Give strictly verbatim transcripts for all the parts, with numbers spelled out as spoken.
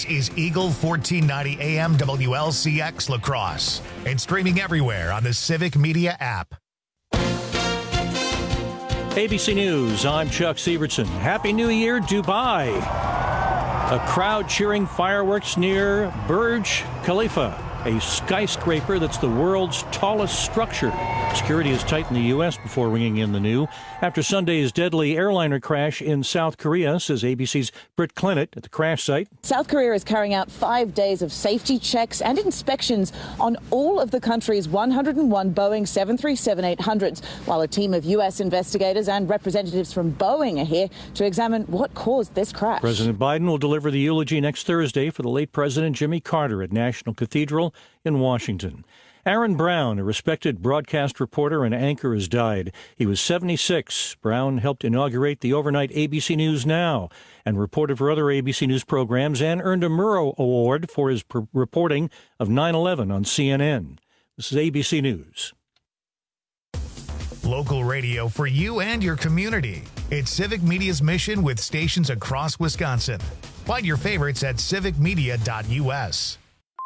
This is Eagle fourteen ninety A M W L C X La Crosse and streaming everywhere on the Civic Media app. A B C News, I'm Chuck Sievertson. Happy New Year, Dubai. A crowd cheering fireworks near Burj Khalifa, a skyscraper that's the world's tallest structure. Security is tight in the U S before ringing in the new after Sunday's deadly airliner crash in South Korea, says A B C's Britt Clennett at the crash site. South Korea is carrying out five days of safety checks and inspections on all of the country's one hundred one Boeing seven thirty-seven eight hundreds, while a team of U S investigators and representatives from Boeing are here to examine what caused this crash. President Biden will deliver the eulogy next Thursday for the late President Jimmy Carter at National Cathedral in Washington. Aaron Brown, a respected broadcast reporter and anchor, has died. He was seventy-six. Brown helped inaugurate the overnight A B C News Now and reported for other A B C News programs and earned a Murrow Award for his per- reporting of nine eleven on C N N. This is A B C News. Local radio for you and your community. It's Civic Media's mission with stations across Wisconsin. Find your favorites at civic media dot U S.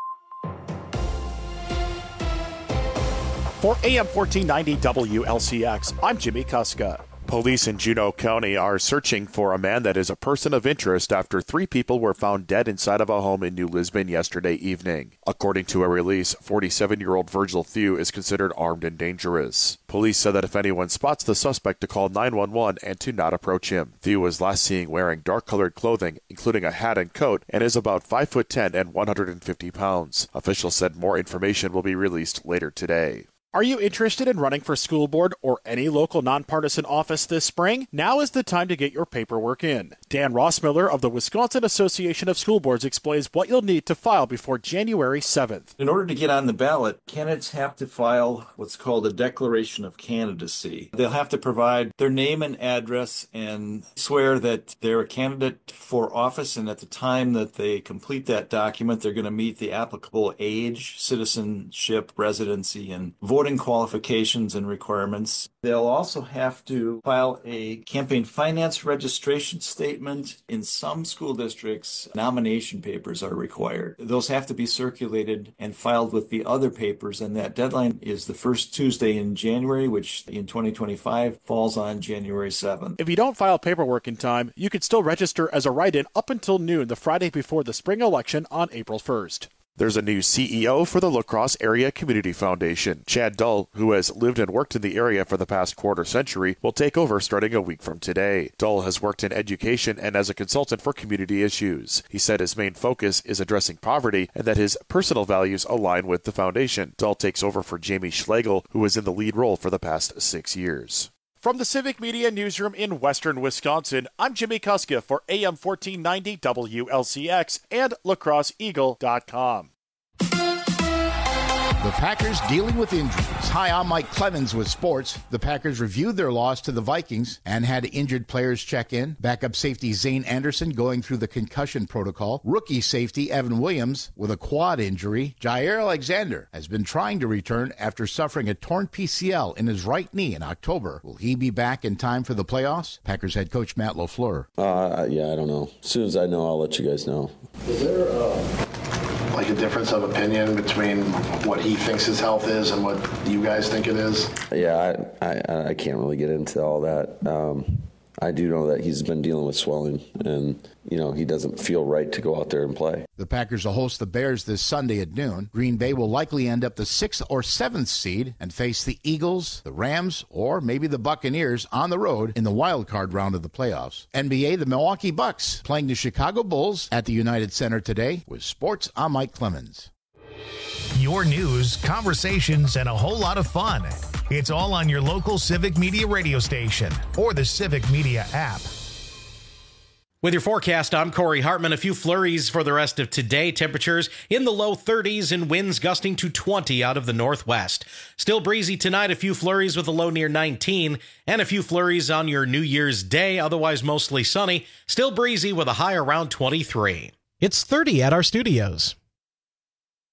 For A M fourteen ninety W L C X, I'm Jimmy Kuska. Police in Juneau County are searching for a man that is a person of interest after three people were found dead inside of a home in New Lisbon yesterday evening. According to a release, forty-seven-year-old Virgil Thew is considered armed and dangerous. Police said that if anyone spots the suspect to call nine one one and to not approach him. Thew was last seen wearing dark-colored clothing, including a hat and coat, and is about five foot ten and one hundred fifty pounds. Officials said more information will be released later today. Are you interested in running for school board or any local nonpartisan office this spring? Now is the time to get your paperwork in. Dan Rossmiller of the Wisconsin Association of School Boards explains what you'll need to file before January seventh. In order to get on the ballot, candidates have to file what's called a declaration of candidacy. They'll have to provide their name and address and swear that they're a candidate for office, and at the time that they complete that document, they're going to meet the applicable age, citizenship, residency, and voting voting qualifications and requirements. They'll also have to file a campaign finance registration statement. In some school districts, nomination papers are required. Those have to be circulated and filed with the other papers, and that deadline is the first Tuesday in January, which in twenty twenty-five falls on January seventh. If you don't file paperwork in time, you can still register as a write-in up until noon the Friday before the spring election on April first. There's a new C E O for the La Crosse Area Community Foundation. Chad Dull, who has lived and worked in the area for the past quarter century, will take over starting a week from today. Dull has worked in education and as a consultant for community issues. He said his main focus is addressing poverty and that his personal values align with the foundation. Dull takes over for Jamie Schlegel, who was in the lead role for the past six years. From the Civic Media Newsroom in Western Wisconsin, I'm Jimmy Kuska for A M fourteen ninety W L C X and La Crosse Eagle dot com. The Packers dealing with injuries. Hi, I'm Mike Clemens with sports. The Packers reviewed their loss to the Vikings and had injured players check in. Backup safety Zane Anderson going through the concussion protocol. Rookie safety Evan Williams with a quad injury. Jair Alexander has been trying to return after suffering a torn P C L in his right knee in October. Will he be back in time for the playoffs? Packers head coach Matt LaFleur. Uh, yeah, I don't know. As soon as I know, I'll let you guys know. Is there uh... like a difference of opinion between what he thinks his health is and what you guys think it is? Yeah, I I, I can't really get into all that. Um, I do know that he's been dealing with swelling, and, you know, he doesn't feel right to go out there and play. The Packers will host the Bears this Sunday at noon. Green Bay will likely end up the sixth or seventh seed and face the Eagles, the Rams, or maybe the Buccaneers on the road in the wild card round of the playoffs. N B A, the Milwaukee Bucks playing the Chicago Bulls at the United Center today. With sports, I'm Mike Clemens. Your news, conversations, and a whole lot of fun. It's all on your local Civic Media radio station or the Civic Media app. With your forecast, I'm Corey Hartman. A few flurries for the rest of today. Temperatures in the low thirties and winds gusting to twenty out of the northwest. Still breezy tonight. A few flurries with a low near nineteen and a few flurries on your New Year's Day. Otherwise mostly sunny. Still breezy with a high around twenty-three. It's thirty at our studios.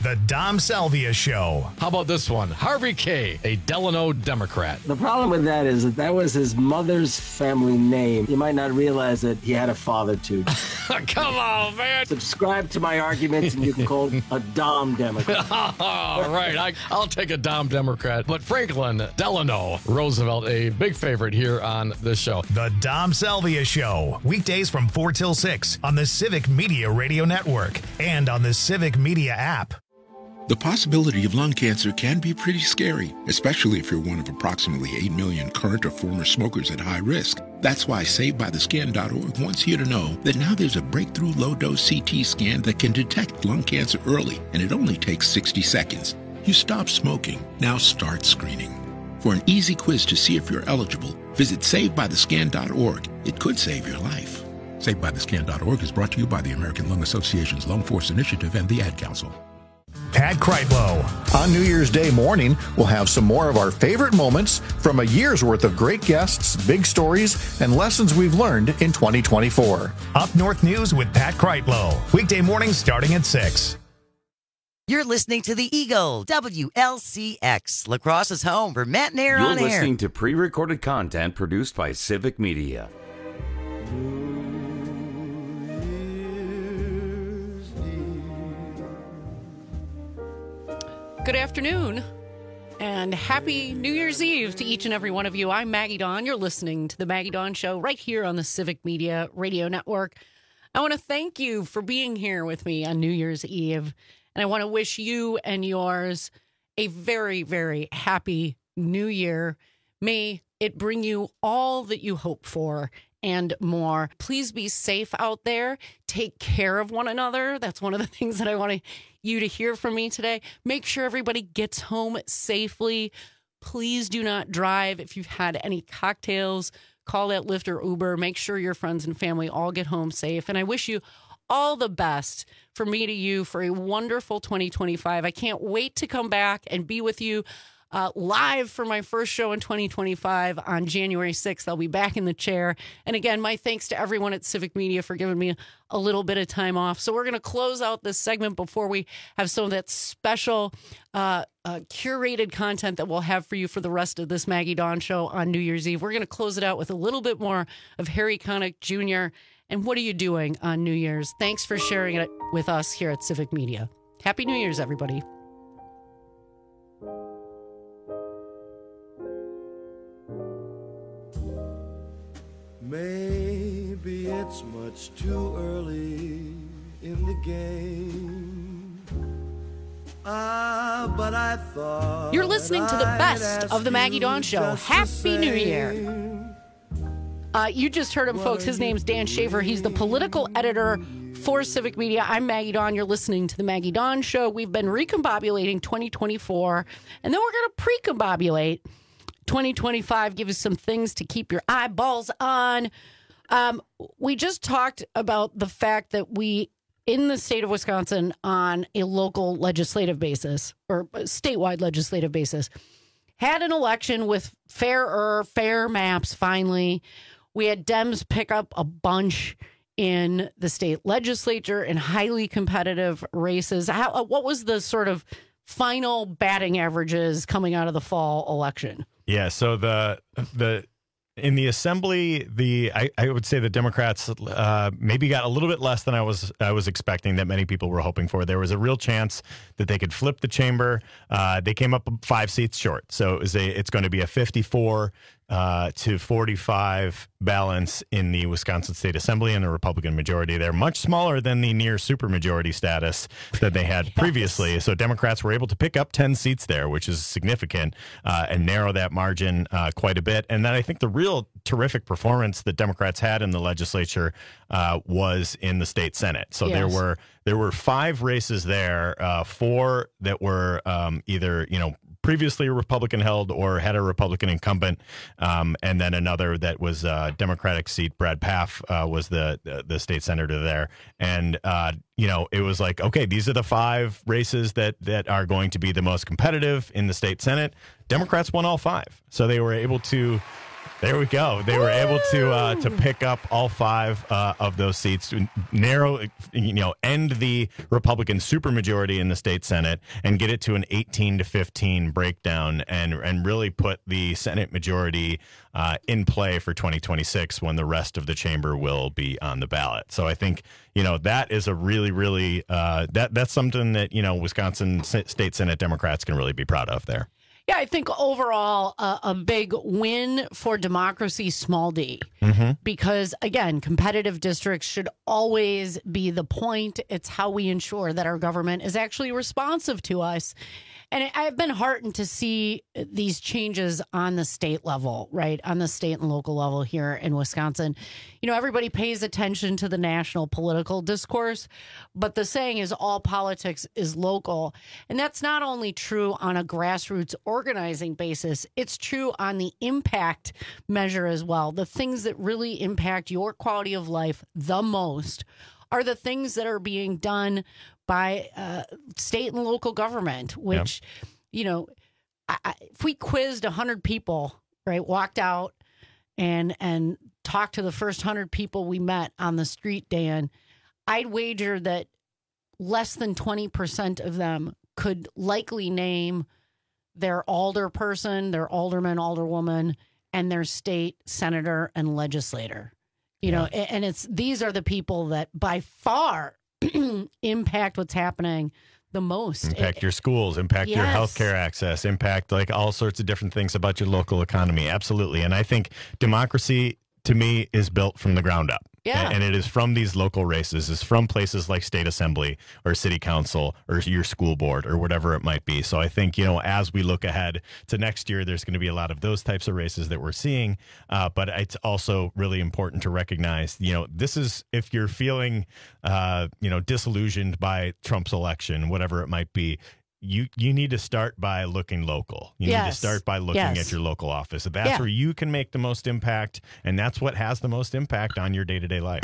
The Dom Salvia Show. How about this one? Harvey Kaye, a Delano Democrat. The problem with that is that that was his mother's family name. You might not realize that he had a father, too. Come on, man. Subscribe to my arguments and you can call a Dom Democrat. All right, I, I'll take a Dom Democrat. But Franklin Delano Roosevelt, a big favorite here on this show. The Dom Salvia Show. Weekdays from four till six on the Civic Media Radio Network and on the Civic Media app. The possibility of lung cancer can be pretty scary, especially if you're one of approximately eight million current or former smokers at high risk. That's why Saved By The Scan dot org wants you to know that now there's a breakthrough low-dose C T scan that can detect lung cancer early, and it only takes sixty seconds. You stop smoking, now start screening. For an easy quiz to see if you're eligible, visit Saved By The Scan dot org. It could save your life. Saved By The Scan dot org is brought to you by the American Lung Association's Lung Force Initiative and the Ad Council. Pat Kreitlow. On New Year's Day morning, we'll have some more of our favorite moments from a year's worth of great guests, big stories, and lessons we've learned in twenty twenty-four. Up North News with Pat Kreitlow. Weekday mornings starting at six. You're listening to The Eagle, W L C X, La Crosse's home for Matt Nair You're on air. You're listening to pre-recorded content produced by Civic Media. Good afternoon and happy New Year's Eve to each and every one of you. I'm Maggie Dawn. You're listening to the Maggie Dawn Show right here on the Civic Media Radio Network. I want to thank you for being here with me on New Year's Eve. And I want to wish you and yours a very, very happy New Year. May it bring you all that you hope for and more. Please be safe out there. Take care of one another. That's one of the things that I want to, you to hear from me today. Make sure everybody gets home safely. Please do not drive. If you've had any cocktails, call that Lyft or Uber. Make sure your friends and family all get home safe. And I wish you all the best from me to you for a wonderful twenty twenty-five. I can't wait to come back and be with you Uh, live for my first show in twenty twenty-five on January sixth. I'll be back in the chair. And again, my thanks to everyone at Civic Media for giving me a little bit of time off. So we're going to close out this segment before we have some of that special uh, uh, curated content that we'll have for you for the rest of this Maggie Dawn Show on New Year's Eve. We're going to close it out with a little bit more of Harry Connick Junior And what are you doing on New Year's? Thanks for sharing it with us here at Civic Media. Happy New Year's, everybody. Maybe it's much too early in the game. Ah, but I thought you're listening to the best of the Maggie Dawn Show. Happy New Year. Uh, you just heard him, folks. His name's Dan Shaver. He's the political editor for Civic Media. I'm Maggie Dawn. You're listening to the Maggie Dawn Show. We've been recombobulating twenty twenty-four, and then we're going to pre-combobulate twenty twenty-five, give you some things to keep your eyeballs on. Um, we just talked about the fact that we, in the state of Wisconsin, on a local legislative basis or a statewide legislative basis, had an election with fairer, fair maps, finally. We had Dems pick up a bunch in the state legislature in highly competitive races. How, what was the sort of final batting averages coming out of the fall election? Yeah, so the the in the assembly, the I, I would say the Democrats uh, maybe got a little bit less than I was I was expecting, that many people were hoping for. There was a real chance that they could flip the chamber. Uh, they came up five seats short, so it was a it's going to be a fifty-four uh, to forty-five balance in the Wisconsin State Assembly and a Republican majority there, much smaller than the near supermajority status that they had yes. previously. So Democrats were able to pick up ten seats there, which is significant, uh, and narrow that margin uh, quite a bit. And then I think the real terrific performance that Democrats had in the legislature uh, was in the state Senate. So yes. there were there were five races there, uh, four that were um, either, you know, previously Republican held or had a Republican incumbent, um, and then another that was a Democratic seat. Brad Pfaff uh, was the, the the state senator there, and uh, you know, it was like, okay, these are the five races that that are going to be the most competitive in the state Senate. Democrats won all five, so they were able to There we go. They were able to uh, to pick up all five uh, of those seats, to narrow, you know, end the Republican supermajority in the state Senate, and get it to an eighteen to fifteen breakdown, and and really put the Senate majority uh, in play for twenty twenty-six when the rest of the chamber will be on the ballot. So I think, you know, that is a really, really uh, that that's something that, you know, Wisconsin State Senate Democrats can really be proud of there. Yeah, I think overall uh, a big win for democracy, small d. Mm-hmm. Because, again, competitive districts should always be the point. It's how we ensure that our government is actually responsive to us. And I've been heartened to see these changes on the state level, right? On the state and local level here in Wisconsin. You know, everybody pays attention to the national political discourse, but the saying is all politics is local. And that's not only true on a grassroots organizing basis, it's true on the impact measure as well. The things that really impact your quality of life the most are the things that are being done by uh, state and local government, which, yep. you know, I, I, if we quizzed one hundred people, right, walked out and and talked to the first one hundred people we met on the street, Dan, I'd wager that less than twenty percent of them could likely name their alderperson, their alderman, alderwoman, and their state senator and legislator. You yeah. know, and it's these are the people that by far impact what's happening the most. Impact it, your schools, impact yes. your healthcare access, impact like all sorts of different things about your local economy. Absolutely. And I think democracy, to me, is built from the ground up. Yeah. And it is from these local races. It's from places like state assembly or city council or your school board or whatever it might be. So I think, you know, as we look ahead to next year, there's going to be a lot of those types of races that we're seeing. Uh, but it's also really important to recognize, you know, this is if you're feeling, uh, you know, disillusioned by Trump's election, whatever it might be, You you need to start by looking local. You yes. need to start by looking yes. at your local office. That's yeah. where you can make the most impact, and that's what has the most impact on your day-to-day life.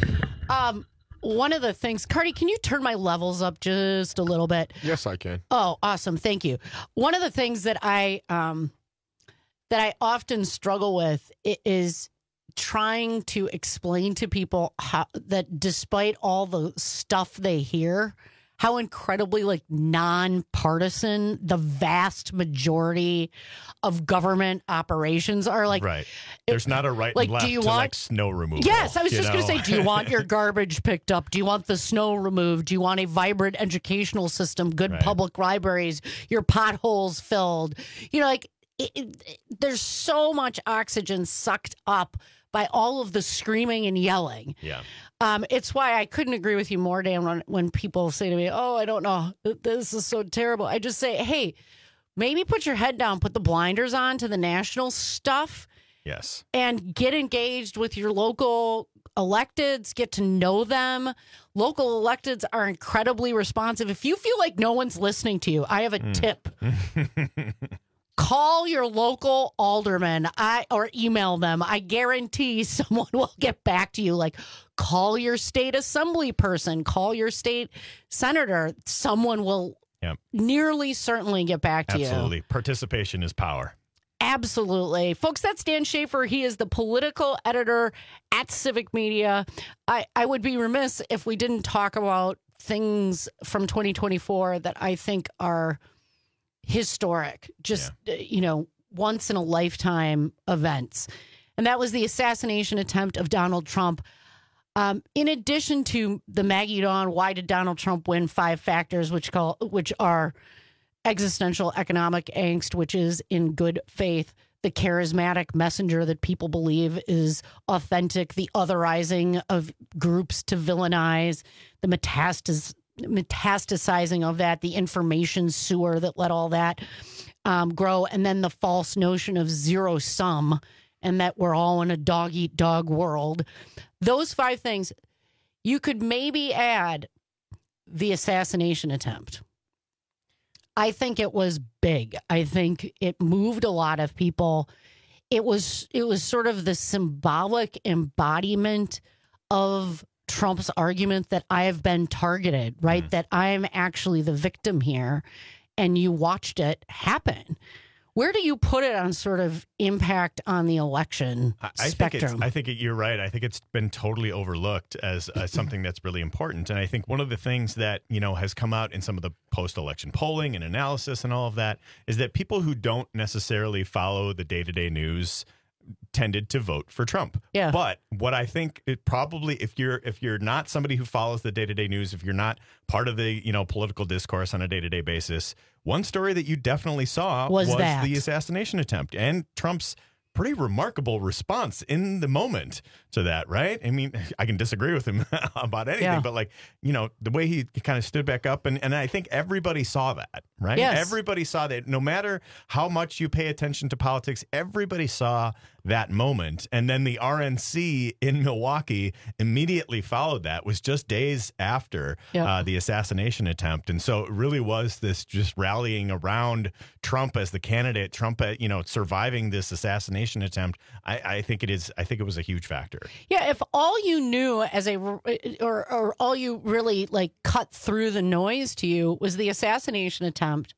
Um, one of the things, Cardi, can you turn my levels up just a little bit? Yes, I can. Oh, awesome. Thank you. One of the things that I um, that I often struggle with is trying to explain to people how that despite all the stuff they hear, how incredibly like nonpartisan the vast majority of government operations are. Like, right. There's it, not a right like, and left do you to want, like snow removal. Yes, I was just going to say, do you want your your garbage picked up? Do you want the snow removed? Do you want a vibrant educational system, good right. public libraries, your potholes filled? You know, like it, it, there's so much oxygen sucked up by all of the screaming and yelling. Yeah. Um, it's why I couldn't agree with you more, Dan, when, when people say to me, oh, I don't know, this is so terrible. I just say, hey, maybe put your head down, put the blinders on to the national stuff. Yes. And get engaged with your local electeds, get to know them. Local electeds are incredibly responsive. If you feel like no one's listening to you, I have a mm. tip. Call your local alderman I, or email them. I guarantee someone will get back to you. Like, call your state assembly person, call your state senator. Someone will yep. nearly certainly get back to Absolutely. you. Absolutely. Participation is power. Absolutely. Folks, that's Dan Schaefer. He is the political editor at Civic Media. I, I would be remiss if we didn't talk about things from twenty twenty-four that I think are historic, just, yeah. you know, once in a lifetime events. And that was the assassination attempt of Donald Trump. Um, in addition to the Maggie Dawn, why did Donald Trump win? Five factors, which call which are existential economic angst, which is in good faith, the charismatic messenger that people believe is authentic, the otherizing of groups to villainize, the metastas- metastasizing of that, the information sewer that let all that um, grow, and then the false notion of zero sum and that we're all in a dog eat dog world. Those five things, you could maybe add the assassination attempt. I think it was big. I think it moved a lot of people. It was it was sort of the symbolic embodiment of Trump's argument that I have been targeted, right? Mm. That I'm actually the victim here, and you watched it happen. Where do you put it on sort of impact on the election I, I spectrum? Think it's, I think it, you're right. I think it's been totally overlooked as uh, something that's really important. And I think one of the things that, you know, has come out in some of the post-election polling and analysis and all of that is that people who don't necessarily follow the day-to-day news tended to vote for Trump. Yeah. But what I think it probably, if you're if you're not somebody who follows the day-to-day news, if you're not part of the, you know, political discourse on a day-to-day basis, one story that you definitely saw Was was, that. the assassination attempt and Trump's pretty remarkable response in the moment to that, right? I mean, I can disagree with him about anything, Yeah. but like, you know, the way he kind of stood back up, and, and I think everybody saw that, right? Yes. Everybody saw that. No matter how much you pay attention to politics, everybody saw that moment. And then the R N C in Milwaukee immediately followed that, was just days after Yep. uh, the assassination attempt. And so it really was this just rallying around Trump as the candidate, Trump, uh, you know, surviving this assassination attempt. I, I think it is, I think it was a huge factor. Yeah, if all you knew as a, or, or all you really like cut through the noise to you was the assassination attempt,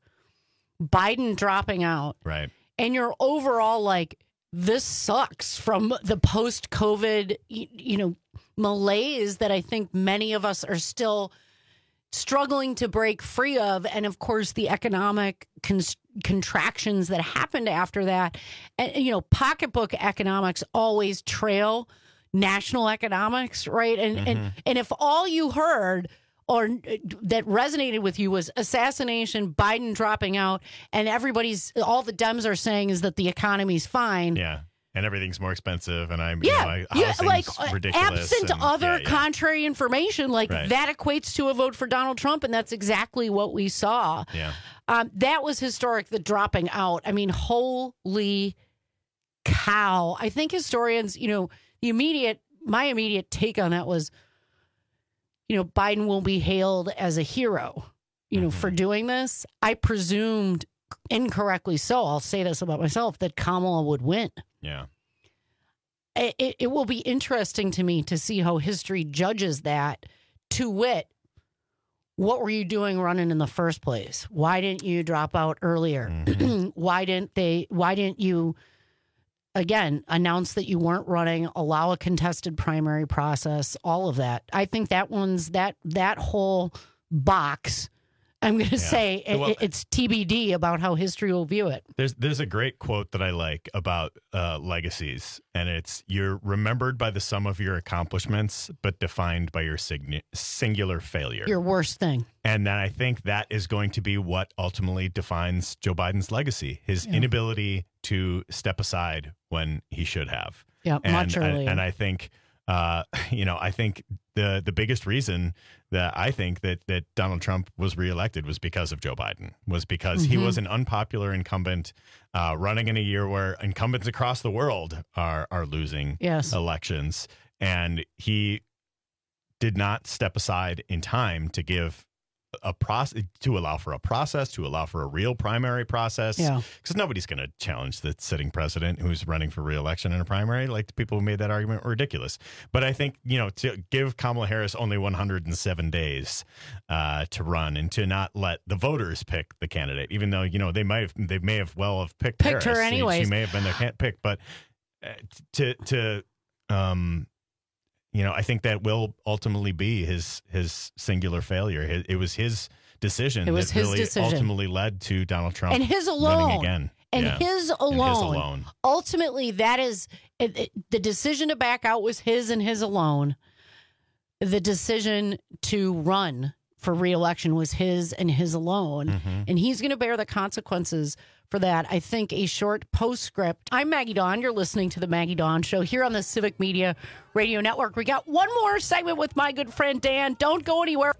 Biden dropping out, Right. and you're overall like, this sucks from the post-COVID, you, you know, malaise that I think many of us are still struggling to break free of. And of course, the economic con- contractions that happened after that. And, you know, pocketbook economics always trail national economics, right? And Mhm. and and if all you heard or that resonated with you was assassination, Biden dropping out, and everybody's, all the Dems are saying is that the economy's fine. Yeah. And everything's more expensive, and I'm, Yeah, you know, yeah, housing's like uh, ridiculous. absent and- other yeah, yeah. contrary information, like Right. that equates to a vote for Donald Trump, and that's exactly what we saw. Yeah. Um, that was historic, the dropping out. I mean, holy cow. I think historians, you know, the immediate, my immediate take on that was, you know, Biden will be hailed as a hero, you know, for doing this. I presumed incorrectly so, I'll say this about myself, that Kamala would win. Yeah. It, it, it will be interesting to me to see how history judges that. To wit, what were you doing running in the first place? Why didn't you drop out earlier? why didn't they? Why didn't you, again, announce that you weren't running? Allow a contested primary process. All of that. I think that one's that that whole box. I'm going to Yeah. say it, Well- it's T B D about how history will view it. There's there's a great quote that I like about uh, legacies, and it's, "You're remembered by the sum of your accomplishments, but defined by your signi- singular failure." Your worst thing. And then I think that is going to be what ultimately defines Joe Biden's legacy, his Yeah. inability to step aside when he should have. Yeah, and, much and- earlier. And I think, uh, you know, I think the the biggest reason that I think that that Donald Trump was reelected was because of Joe Biden, was because he Mhm. was an unpopular incumbent uh, running in a year where incumbents across the world are are losing Yes. elections, and he did not step aside in time to give a process, to allow for a process, to allow for a real primary process. Yeah. Because nobody's going to challenge the sitting president who's running for re-election in a primary. Like, the people who made that argument were ridiculous. But I think, you know, to give Kamala Harris only one hundred seven days uh, to run, and to not let the voters pick the candidate, even though, you know, they might have, they may have well have picked, Picked her Harris. She- anyways. She may have been their can't pick, but uh, to to um. You know, I think that will ultimately be his his singular failure. It, it was his decision It was that his really decision. ultimately led to Donald Trump And his winning alone. again. And Yeah. his And alone. his alone. Ultimately, that is it, it- the decision to back out was his and his alone. The decision to run for reelection was his and his alone. Mm-hmm. And he's going to bear the consequences for that. I think a short postscript. I'm Maggie Dawn. You're listening to the Maggie Dawn Show here on the Civic Media Radio Network. We got one more segment with my good friend Dan. Don't go anywhere.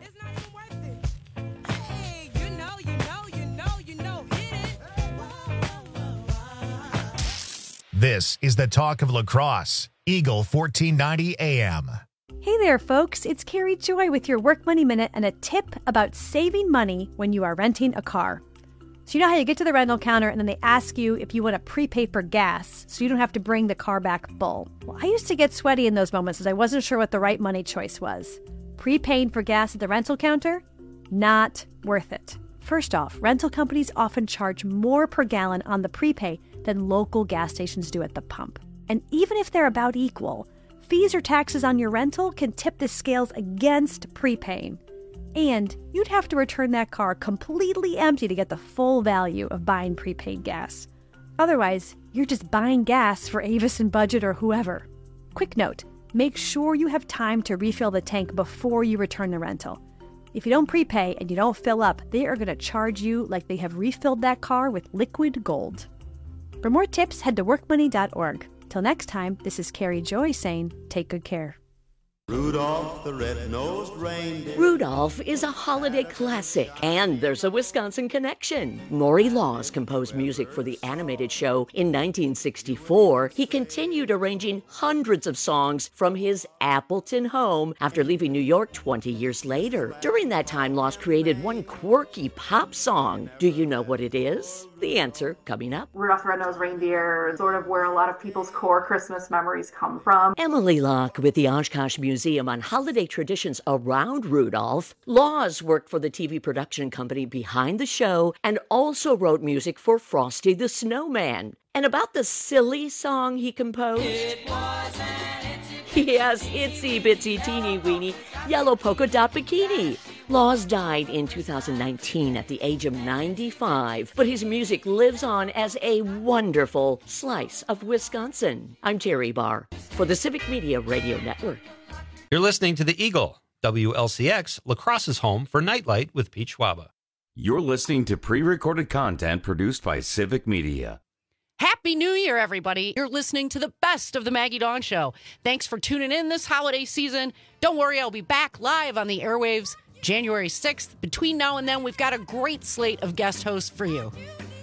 This is the talk of lacrosse. Eagle fourteen ninety A M. Hey there, folks. It's Carrie Joy with your Work Money Minute and a tip about saving money when you are renting a car. So you know how you get to the rental counter and then they ask you if you want to prepay for gas so you don't have to bring the car back full. Well, I used to get sweaty in those moments as I wasn't sure what the right money choice was. Prepaying for gas at the rental counter? Not worth it. First off, rental companies often charge more per gallon on the prepay than local gas stations do at the pump. And even if they're about equal, fees or taxes on your rental can tip the scales against prepaying. And you'd have to return that car completely empty to get the full value of buying prepaid gas. Otherwise, you're just buying gas for Avis and Budget or whoever. Quick note, make sure you have time to refill the tank before you return the rental. If you don't prepay and you don't fill up, they are going to charge you like they have refilled that car with liquid gold. For more tips, head to work money dot org. Till next time, this is Carrie Joy saying, take good care. Rudolph the red-nosed reindeer. Rudolph is a holiday classic, and there's a Wisconsin connection. Maury Laws composed music for the animated show in nineteen sixty-four. He continued arranging hundreds of songs from his Appleton home after leaving New York twenty years later. During that time, Laws created one quirky pop song. Do you know what it is? The answer coming up. Rudolph the Red-Nosed Reindeer is sort of where a lot of people's core Christmas memories come from. Emily Locke with the Oshkosh Museum on holiday traditions around Rudolph. Laws worked for the T V production company behind the show and also wrote music for Frosty the Snowman. And about the silly song he composed? It was an itsy Yes, itsy bitsy teeny weeny yellow polka dot bikini. Laws died in two thousand nineteen at the age of ninety-five, but his music lives on as a wonderful slice of Wisconsin. I'm Terry Barr for the Civic Media Radio Network. You're listening to the Eagle, W L C X, La Crosse's home for Nightlight with Pete Schwaba. You're listening to pre-recorded content produced by Civic Media. Happy New Year, everybody. You're listening to the best of the Maggie Dawn Show. Thanks for tuning in this holiday season. Don't worry, I'll be back live on the airwaves January sixth. Between now and then, we've got a great slate of guest hosts for you.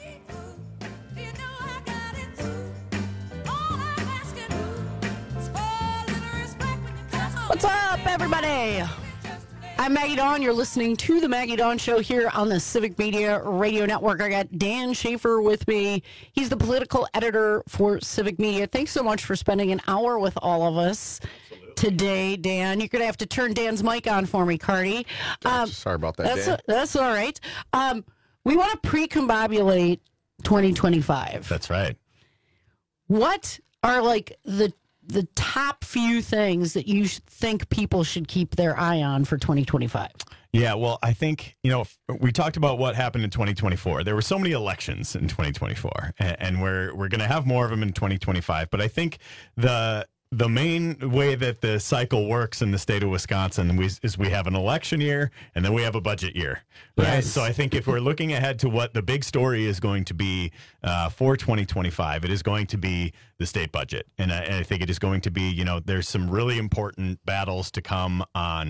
What's up, everybody? I'm Maggie Dawn. You're listening to the Maggie Dawn Show here on the Civic Media Radio Network. I got Dan Schaefer with me. He's the political editor for Civic Media. Thanks so much for spending an hour with all of us today, Dan. You're going to have to turn Dan's mic on for me, Cardi. Um, Sorry about that, that's, Dan. That's all right. Um, we want to pre-combobulate twenty twenty-five. That's right. What are, like, the the top few things that you think people should keep their eye on for twenty twenty-five? Yeah, well, I think, you know, we talked about what happened in twenty twenty-four. There were so many elections in twenty twenty-four, and, and we're we're going to have more of them in twenty twenty-five. But I think the the main way that the cycle works in the state of Wisconsin we, is we have an election year and then we have a budget year, right? Yes. So I think if we're looking ahead to what the big story is going to be uh, for twenty twenty-five, it is going to be the state budget. And I, and I think it is going to be, you know, there's some really important battles to come on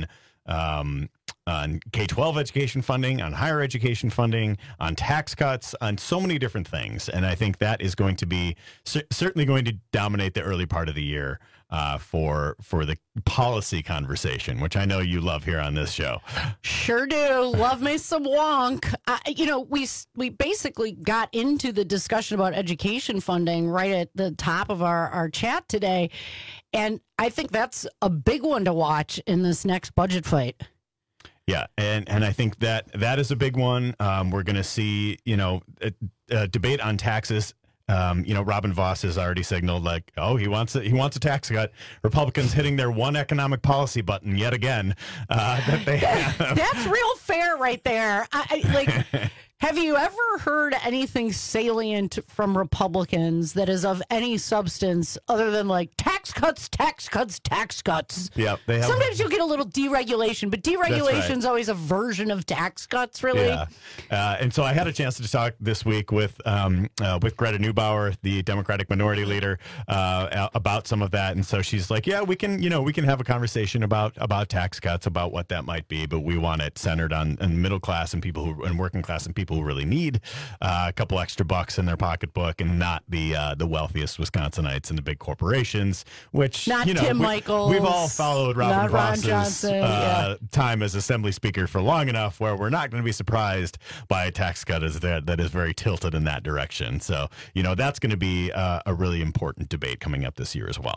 um, on K twelve education funding, on higher education funding, on tax cuts, on so many different things. And I think that is going to be cer- certainly going to dominate the early part of the year uh, for for the policy conversation, which I know you love here on this show. Sure do. Love me some wonk. Uh, you know, we we basically got into the discussion about education funding right at the top of our, our chat today. And I think that's a big one to watch in this next budget fight. Yeah, and, and I think that that is a big one. Um, we're going to see, you know, a, a debate on taxes. Um, you know, Robin Voss has already signaled like, oh, he wants a, he wants a tax cut. Republicans hitting their one economic policy button yet again. Uh, that they have. That's real fair right there. I, I, like, have you ever heard anything salient from Republicans that is of any substance other than like tax cuts, tax cuts, tax cuts? Yeah, they have. Sometimes you'll get a little deregulation, but deregulation is right. always a version of tax cuts, really. Yeah, uh, and so I had a chance to talk this week with um, uh, with Greta Neubauer, the Democratic Minority Leader, uh, about some of that. And so she's like, "Yeah, we can, you know, we can have a conversation about about tax cuts, about what that might be, but we want it centered on, on middle class and people who and working class and people who really need uh, a couple extra bucks in their pocketbook, and not the uh, the wealthiest Wisconsinites and the big corporations." Which not you know, Tim we, Michaels. We've all followed Robin Voss's Johnson, uh, yeah. time as Assembly Speaker for long enough where we're not going to be surprised by a tax cut as that that is very tilted in that direction. So you know that's going to be uh, a really important debate coming up this year as well.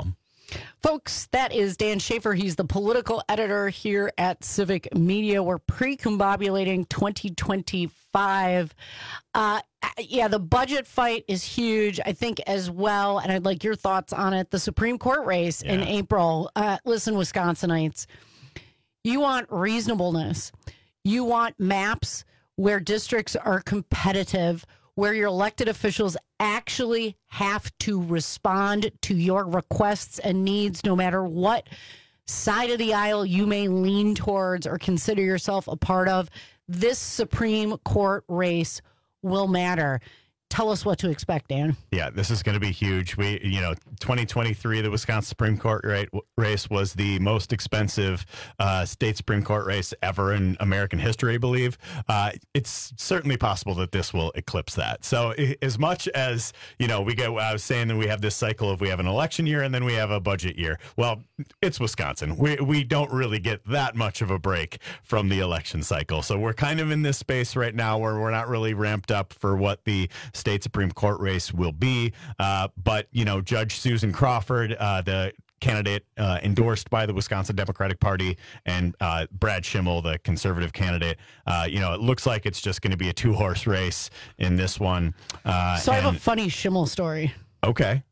Folks, that is Dan Schaefer. He's the political editor here at Civic Media. We're pre-combobulating twenty twenty-five. Uh, yeah, the budget fight is huge, I think, as well. And I'd like your thoughts on it. The Supreme Court race yeah. in April. Uh, listen, Wisconsinites, you want reasonableness. You want maps where districts are competitive, where your elected officials actually have to respond to your requests and needs, no matter what side of the aisle you may lean towards or consider yourself a part of. This Supreme Court race will matter. Tell us what to expect, Dan. Yeah, this is going to be huge. We, you know, twenty twenty-three, the Wisconsin Supreme Court race was the most expensive uh, state Supreme Court race ever in American history, I believe. Uh, it's certainly possible that this will eclipse that. So as much as, you know, we get, I was saying that we have this cycle of we have an election year and then we have a budget year. Well, it's Wisconsin. We, we don't really get that much of a break from the election cycle. So we're kind of in this space right now where we're not really ramped up for what the state Supreme Court race will be. Uh, but, you know, Judge Susan Crawford, uh, the candidate uh, endorsed by the Wisconsin Democratic Party, and uh, Brad Schimmel, the conservative candidate, uh, you know, it looks like it's just going to be a two-horse race in this one. Uh, so I have and, a funny Schimmel story. Okay.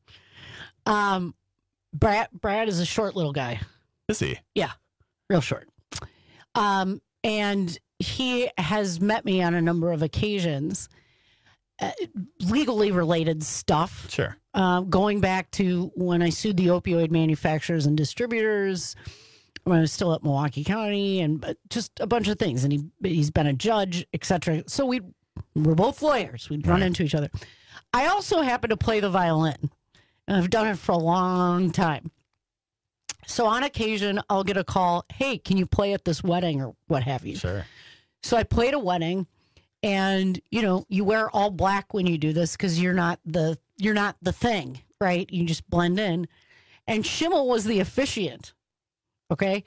Um, Brad, Brad is a short little guy. Is he? Yeah, real short. Um, and he has met me on a number of occasions. Uh, legally related stuff. Sure. Uh, going back to when I sued the opioid manufacturers and distributors when I was still at Milwaukee County, and uh, just a bunch of things. And he he's been a judge, et cetera. So we we're both lawyers. We'd run right. into each other. I also happen to play the violin, and I've done it for a long time. So on occasion, I'll get a call. Hey, can you play at this wedding or what have you? Sure. So I played a wedding. And, you know, you wear all black when you do this because you're not the you're not the thing, right? You just blend in. And Schimmel was the officiant, okay?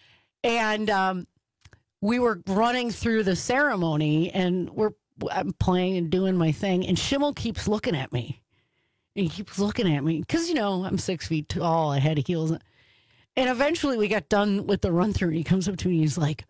And um, we were running through the ceremony, and we're I'm playing and doing my thing, and Schimmel keeps looking at me. And he keeps looking at me because, you know, I'm six feet tall, I had heels. And eventually we got done with the run-through, and he comes up to me, and he's like,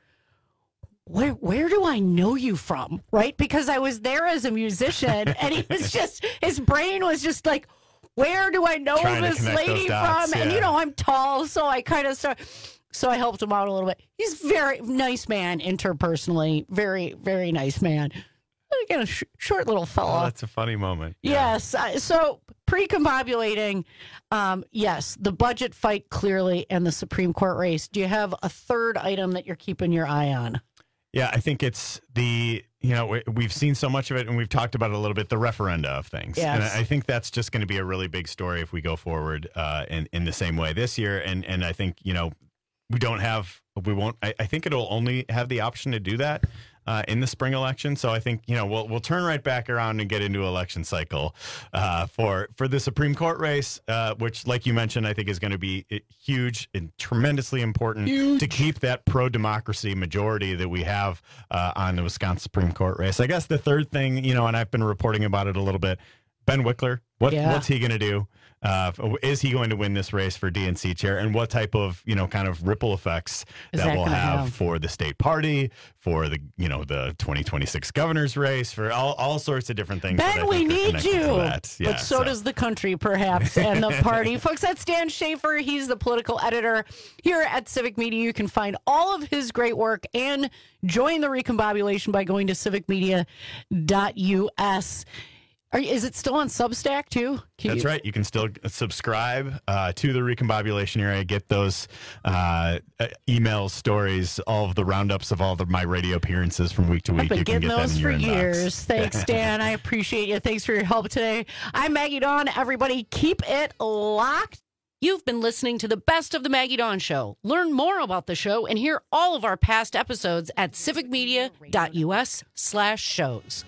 Where where do I know you from? Right? Because I was there as a musician, and he was just, his brain was just like, where do I know Trying this lady dots, from? yeah. And, you know, I'm tall, so I kind of start, so I helped him out a little bit. He's very nice man interpersonally, very, very nice man. Again, a sh- short little fella. Oh, that's a funny moment. Yeah. Yes. Uh, so pre-combobulating, um, yes, the budget fight clearly and the Supreme Court race. Do you have a third item that you're keeping your eye on? Yeah, I think it's the, you know, we've seen so much of it, and we've talked about it a little bit, the referenda of things. Yes. And I think that's just going to be a really big story if we go forward uh, in, in the same way this year. And, and I think, you know, we don't have, we won't, I, I think it'll only have the option to do that uh, in the spring election. So I think, you know, we'll we'll turn right back around and get into election cycle uh, for for the Supreme Court race, uh, which, like you mentioned, I think is going to be huge and tremendously important huge. to keep that pro-democracy majority that we have uh, on the Wisconsin Supreme Court race. I guess the third thing, you know, and I've been reporting about it a little bit, Ben Wickler, what yeah. what's he going to do? Uh, is he going to win this race for D N C chair, and what type of, you know, kind of ripple effects is that, that will have, have for the state party, for the, you know, the twenty twenty-six governor's race, for all, all sorts of different things. Ben, we need you. Yeah, but so, so does the country, perhaps, and the party. Folks, that's Dan Schaefer. He's the political editor here at Civic Media. You can find all of his great work and join the recombobulation by going to civic media dot U S. Are, is it still on Substack, too? Can That's you... right. You can still subscribe uh, to the Recombobulation area, get those uh, emails, stories, all of the roundups of all of my radio appearances from week to week. I've been you can getting get those that in for your years. inbox. Thanks, Dan. I appreciate you. Thanks for your help today. I'm Maggie Dawn. Everybody, keep it locked. You've been listening to the Best of the Maggie Dawn Show. Learn more about the show and hear all of our past episodes at civic media dot U S slash shows.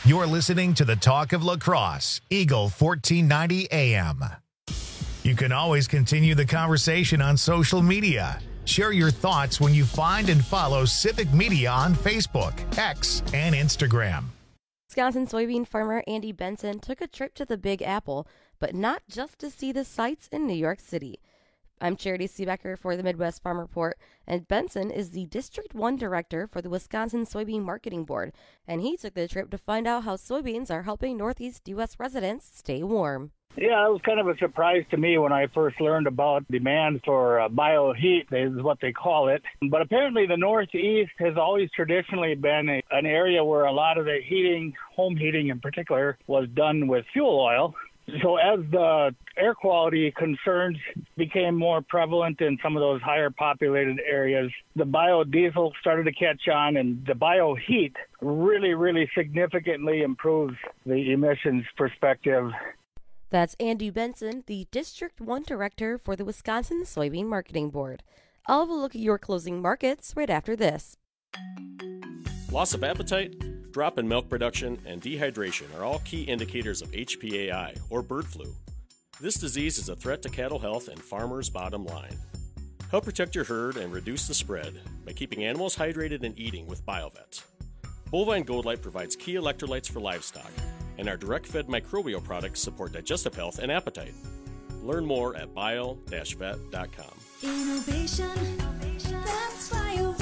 You're listening to the Talk of Lacrosse, Eagle fourteen ninety A M. You can always continue the conversation on social media. Share your thoughts when you find and follow Civic Media on Facebook, X, and Instagram. Wisconsin soybean farmer Andy Benson took a trip to the Big Apple, but not just to see the sights in New York City. I'm Charity Seebecker for the Midwest Farm Report, and Benson is the District one Director for the Wisconsin Soybean Marketing Board, and he took the trip to find out how soybeans are helping Northeast U S residents stay warm. Yeah, it was kind of a surprise to me when I first learned about demand for uh, bioheat, is what they call it. But apparently the Northeast has always traditionally been a, an area where a lot of the heating, home heating in particular, was done with fuel oil. So as the air quality concerns became more prevalent in some of those higher populated areas, the biodiesel started to catch on, and the bioheat really, really significantly improves the emissions perspective. That's Andy Benson, the District one Director for the Wisconsin Soybean Marketing Board. I'll have a look at your closing markets right after this. Loss of appetite, drop in milk production, and dehydration are all key indicators of H P A I, or bird flu. This disease is a threat to cattle health and farmers' bottom line. Help protect your herd and reduce the spread by keeping animals hydrated and eating with BioVet. Bovine Gold Light provides key electrolytes for livestock, and our direct-fed microbial products support digestive health and appetite. Learn more at bio dash vet dot com. Innovation, that's BioVet.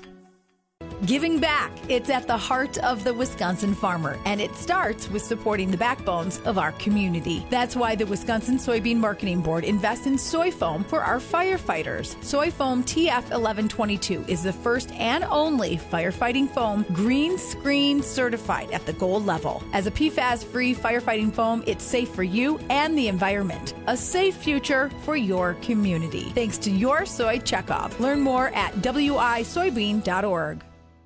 Giving back, it's at the heart of the Wisconsin farmer, and it starts with supporting the backbones of our community. That's why the Wisconsin Soybean Marketing Board invests in soy foam for our firefighters. Soy foam T F eleven twenty-two is the first and only firefighting foam green screen certified at the gold level. As a P FAS-free firefighting foam, it's safe for you and the environment. A safe future for your community. Thanks to your soy checkoff. Learn more at w i soybean dot org.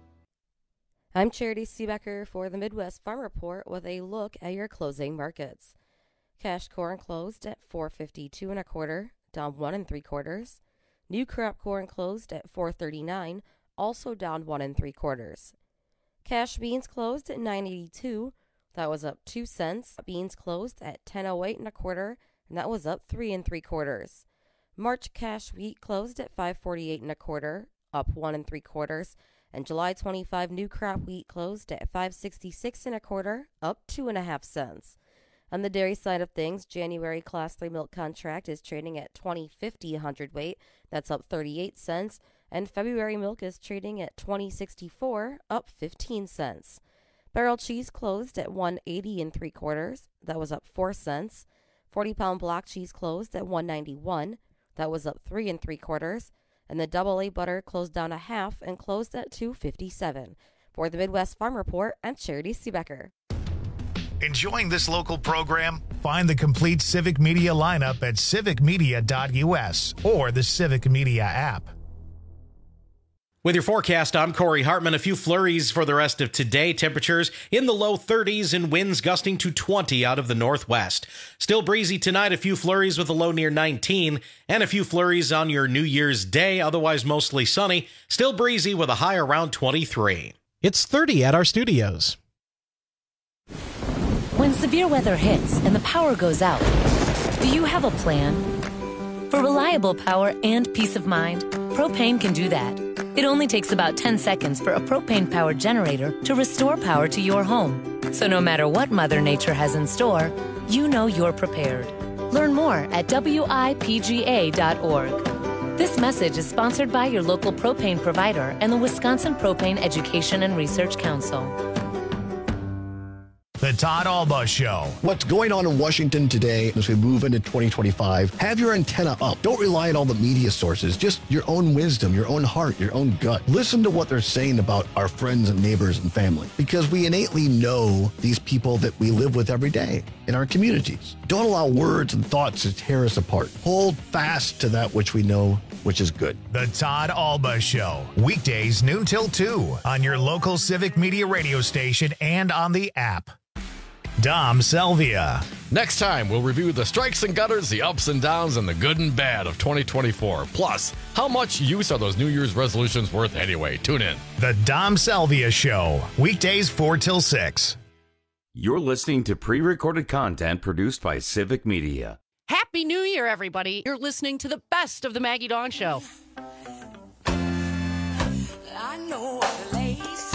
I'm Charity Seebecker for the Midwest Farm Report with a look at your closing markets. Cash corn closed at four fifty-two and a quarter, down one and three quarters. New crop corn closed at four thirty-nine, also down one and three quarters. Cash beans closed at nine eighty-two, that was up two cents. Beans closed at ten oh eight and a quarter, and that was up three and three quarters. March cash wheat closed at five forty-eight and a quarter, up one and three quarters. And July twenty-five new crop wheat closed at five sixty-six and a quarter, up two and a half cents. On the dairy side of things, January Class three milk contract is trading at twenty fifty a hundredweight, that's up thirty-eight cents, and February milk is trading at twenty sixty-four, up fifteen cents. Barrel cheese closed at one eighty and three quarters, that was up four cents. forty pound block cheese closed at one ninety-one, that was up three and three quarters. And the double A butter closed down a half and closed at two fifty-seven. For the Midwest Farm Report, I'm Charity Seebecker. Enjoying this local program? Find the complete Civic Media lineup at civic media dot u s or the Civic Media app. With your forecast, I'm Corey Hartman. A few flurries for the rest of today. Temperatures in the low thirties and winds gusting to twenty out of the northwest. Still breezy tonight. A few flurries with a low near nineteen and a few flurries on your New Year's Day. Otherwise mostly sunny. Still breezy with a high around twenty-three. It's thirty at our studios. When severe weather hits and the power goes out, do you have a plan? For reliable power and peace of mind, propane can do that. It only takes about ten seconds for a propane-powered generator to restore power to your home. So no matter what Mother Nature has in store, you know you're prepared. Learn more at w i p g a dot org. This message is sponsored by your local propane provider and the Wisconsin Propane Education and Research Council. The Todd Alba Show. What's going on in Washington today as we move into twenty twenty-five? Have your antenna up. Don't rely on all the media sources. Just your own wisdom, your own heart, your own gut. Listen to what they're saying about our friends and neighbors and family, because we innately know these people that we live with every day in our communities. Don't allow words and thoughts to tear us apart. Hold fast to that which we know, which is good. The Todd Alba Show. Weekdays noon till two on your local Civic Media radio station and on the app. Dom Selvia. Next time, we'll review the strikes and gutters, the ups and downs, and the good and bad of twenty twenty-four. Plus, how much use are those New Year's resolutions worth anyway? Tune in. The Dom Selvia Show. Weekdays four till six. You're listening to pre-recorded content produced by Civic Media. Happy New Year, everybody. You're listening to the best of the Maggie Dawn Show. I know a place.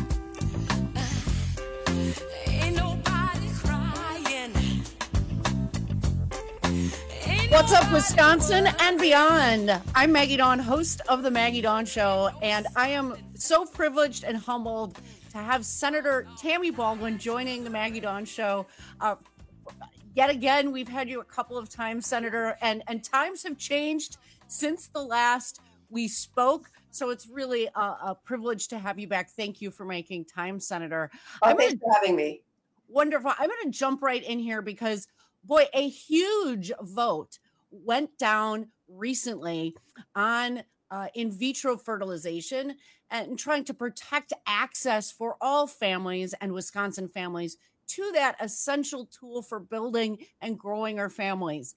Ain't nobody crying. What's up, Wisconsin and beyond? I'm Maggie Dawn, host of the Maggie Dawn Show, and I am so privileged and humbled to have Senator Tammy Baldwin joining the Maggie Dawn Show. Uh, yet again, we've had you a couple of times, Senator, and, and times have changed since the last we spoke. So it's really a, a privilege to have you back. Thank you for making time, Senator. Oh, I'm thanks gonna, for having me. Wonderful. I'm going to jump right in here because, boy, a huge vote went down recently on uh, in vitro fertilization and trying to protect access for all families and Wisconsin families to that essential tool for building and growing our families.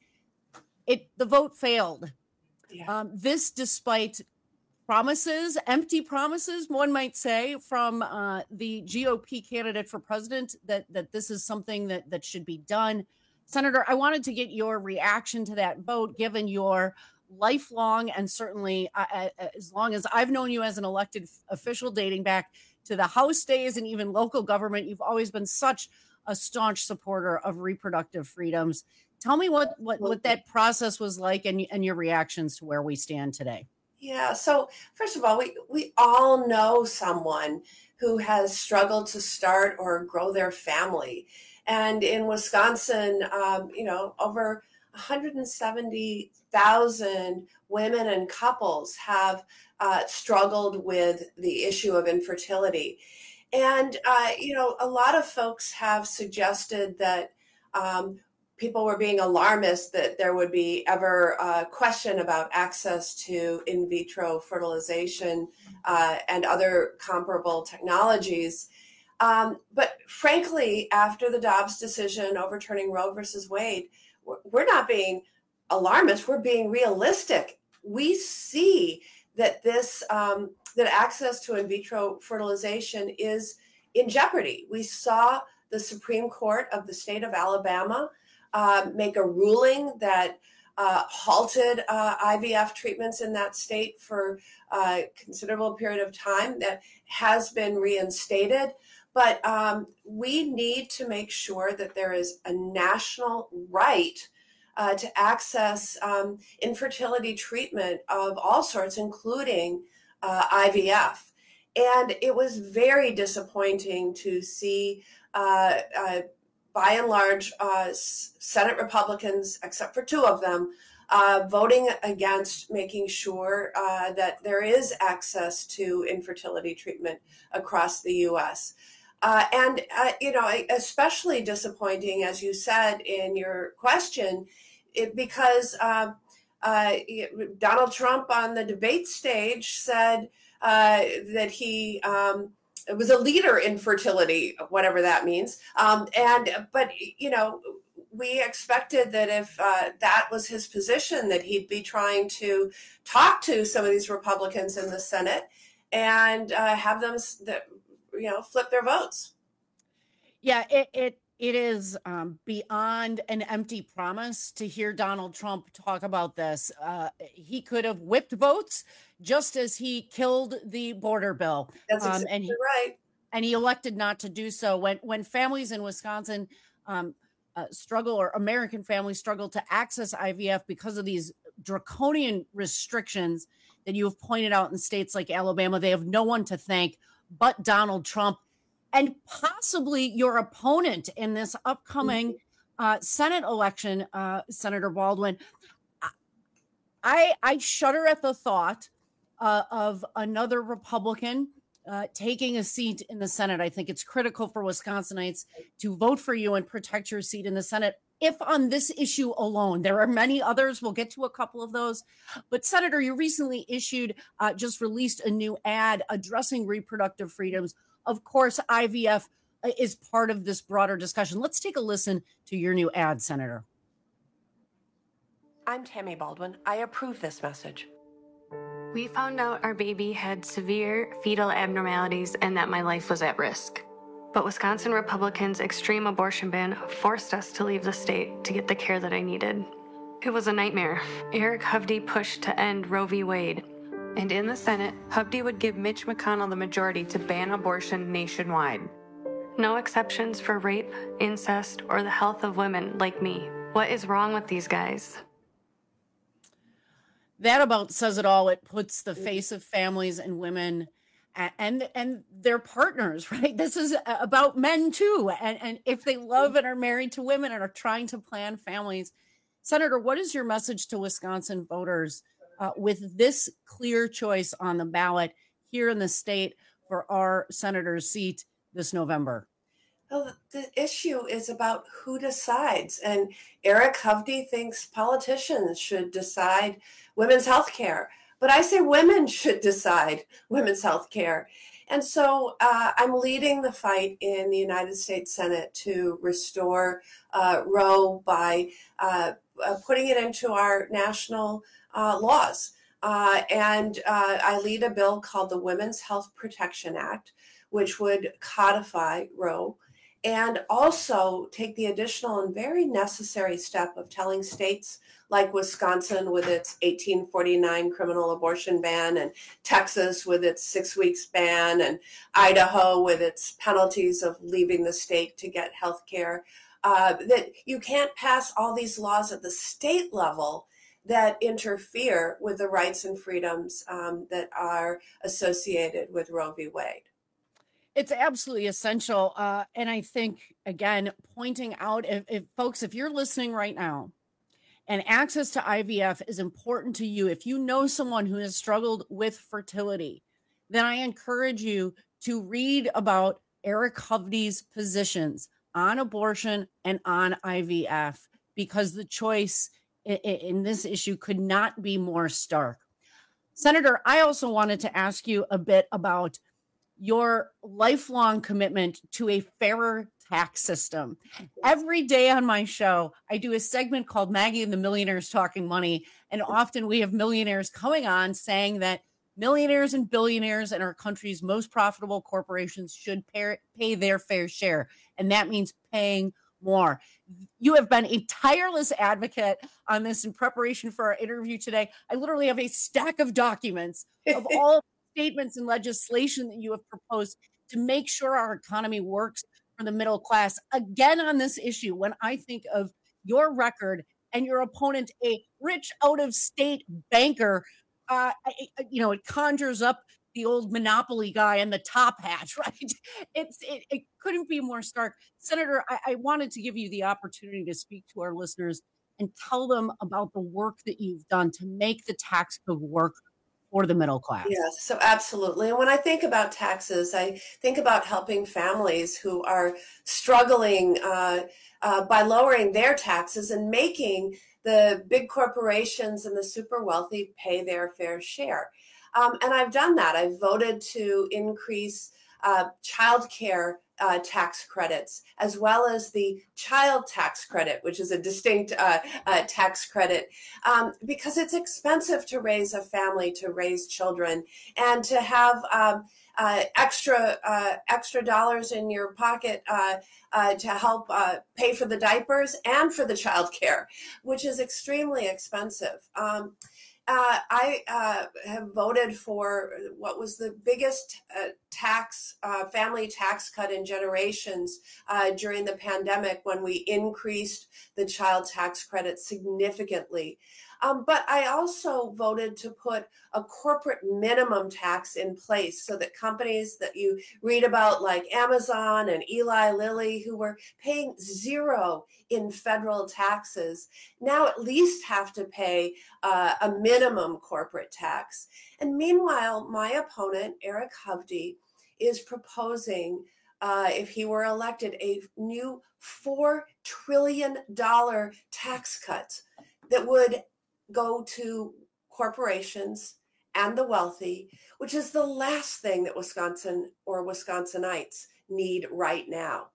It the vote failed. Yeah. Um, this despite promises, empty promises, one might say, from uh, the G O P candidate for president that, that this is something that, that should be done. Senator, I wanted to get your reaction to that vote, given your lifelong and certainly uh, as long as I've known you as an elected official, dating back to the House days and even local government, you've always been such a staunch supporter of reproductive freedoms. Tell me what, what, what that process was like and, and your reactions to where we stand today. Yeah. So first of all, we, we all know someone who has struggled to start or grow their family. And in Wisconsin, um, you know, over one hundred seventy thousand women and couples have uh, struggled with the issue of infertility. And, uh, you know, a lot of folks have suggested that um, people were being alarmist that there would be ever a question about access to in vitro fertilization uh, and other comparable technologies. Um, but frankly, after the Dobbs decision overturning Roe versus Wade, we're not being alarmist. We're being realistic. We see that this um, that access to in vitro fertilization is in jeopardy. We saw the Supreme Court of the state of Alabama uh, make a ruling that uh, halted uh, I V F treatments in that state for a considerable period of time. That has been reinstated. But um, we need to make sure that there is a national right uh, to access um, infertility treatment of all sorts, including uh, I V F. And it was very disappointing to see, uh, uh, by and large, uh, Senate Republicans, except for two of them, uh, voting against making sure uh, that there is access to infertility treatment across the U S Uh, and, uh, you know, especially disappointing, as you said in your question, it, because uh, uh, Donald Trump on the debate stage said uh, that he um, was a leader in fertility, whatever that means. Um, and but, you know, we expected that if uh, that was his position, that he'd be trying to talk to some of these Republicans in the Senate and uh, have them that. you know, flip their votes. Yeah, it it it is um, beyond an empty promise to hear Donald Trump talk about this. Uh, he could have whipped votes just as he killed the border bill. That's um, exactly and he, right. And he elected not to do so. When when families in Wisconsin um, uh, struggle, or American families struggle to access I V F because of these draconian restrictions that you have pointed out in states like Alabama, they have no one to thank but Donald Trump, and possibly your opponent in this upcoming uh, Senate election, uh, Senator Baldwin. I I shudder at the thought uh, of another Republican uh, taking a seat in the Senate. I think it's critical for Wisconsinites to vote for you and protect your seat in the Senate. If on this issue alone, there are many others, we'll get to a couple of those. But Senator, you recently issued, uh, just released a new ad addressing reproductive freedoms. Of course, I V F is part of this broader discussion. Let's take a listen to your new ad, Senator. I'm Tammy Baldwin. I approve this message. We found out our baby had severe fetal abnormalities and that my life was at risk. But Wisconsin Republicans' extreme abortion ban forced us to leave the state to get the care that I needed. It was a nightmare. Eric Hovde pushed to end Roe v. Wade. And in the Senate, Hovde would give Mitch McConnell the majority to ban abortion nationwide. No exceptions for rape, incest, or the health of women like me. What is wrong with these guys? That about says it all. It puts the face of families and women and and, and their partners, right? This is about men too. And, and if they love and are married to women and are trying to plan families. Senator, what is your message to Wisconsin voters uh, with this clear choice on the ballot here in the state for our senator's seat this November? Well, the issue is about who decides. And Eric Hovde thinks politicians should decide women's health care. But I say women should decide women's health care. And so uh, I'm leading the fight in the United States Senate to restore uh, Roe by uh, uh, putting it into our national uh, laws. Uh, and uh, I lead a bill called the Women's Health Protection Act, which would codify Roe and also take the additional and very necessary step of telling states like Wisconsin with its eighteen forty-nine criminal abortion ban, and Texas with its six weeks ban, and Idaho with its penalties of leaving the state to get health care, uh, that you can't pass all these laws at the state level that interfere with the rights and freedoms um, that are associated with Roe v. Wade. It's absolutely essential. Uh, and I think, again, pointing out, if, if folks, if you're listening right now and access to I V F is important to you, if you know someone who has struggled with fertility, then I encourage you to read about Eric Hovde's positions on abortion and on I V F, because the choice in, in this issue could not be more stark. Senator, I also wanted to ask you a bit about your lifelong commitment to a fairer tax system. Every day on my show, I do a segment called Maggie and the Millionaires Talking Money. And often we have millionaires coming on saying that millionaires and billionaires in our country's most profitable corporations should pay, pay their fair share. And that means paying more. You have been a tireless advocate on this in preparation for our interview today. I literally have a stack of documents of all statements and legislation that you have proposed to make sure our economy works for the middle class. Again, on this issue, when I think of your record and your opponent, a rich out-of-state banker, uh, I, you know, it conjures up the old Monopoly guy in the top hat, right? It's it, it couldn't be more stark. Senator, I, I wanted to give you the opportunity to speak to our listeners and tell them about the work that you've done to make the tax code work for the middle class. Yes, so absolutely. And when I think about taxes, I think about helping families who are struggling uh, uh, by lowering their taxes and making the big corporations and the super wealthy pay their fair share. Um, and I've done that. I've voted to increase uh, child care Uh, tax credits, as well as the child tax credit, which is a distinct uh, uh, tax credit, um, because it's expensive to raise a family, to raise children, and to have um, uh, extra uh, extra dollars in your pocket uh, uh, to help uh, pay for the diapers and for the child care, which is extremely expensive. Um, Uh, I uh, have voted for what was the biggest uh, tax, uh, family tax cut in generations uh, during the pandemic, when we increased the child tax credit significantly. Um, but I also voted to put a corporate minimum tax in place so that companies that you read about, like Amazon and Eli Lilly, who were paying zero in federal taxes, now at least have to pay uh, a minimum corporate tax. And meanwhile, my opponent, Eric Hovde, is proposing, uh, if he were elected, a new four trillion dollars tax cut that would go to corporations and the wealthy, which is the last thing that Wisconsin or Wisconsinites need right now.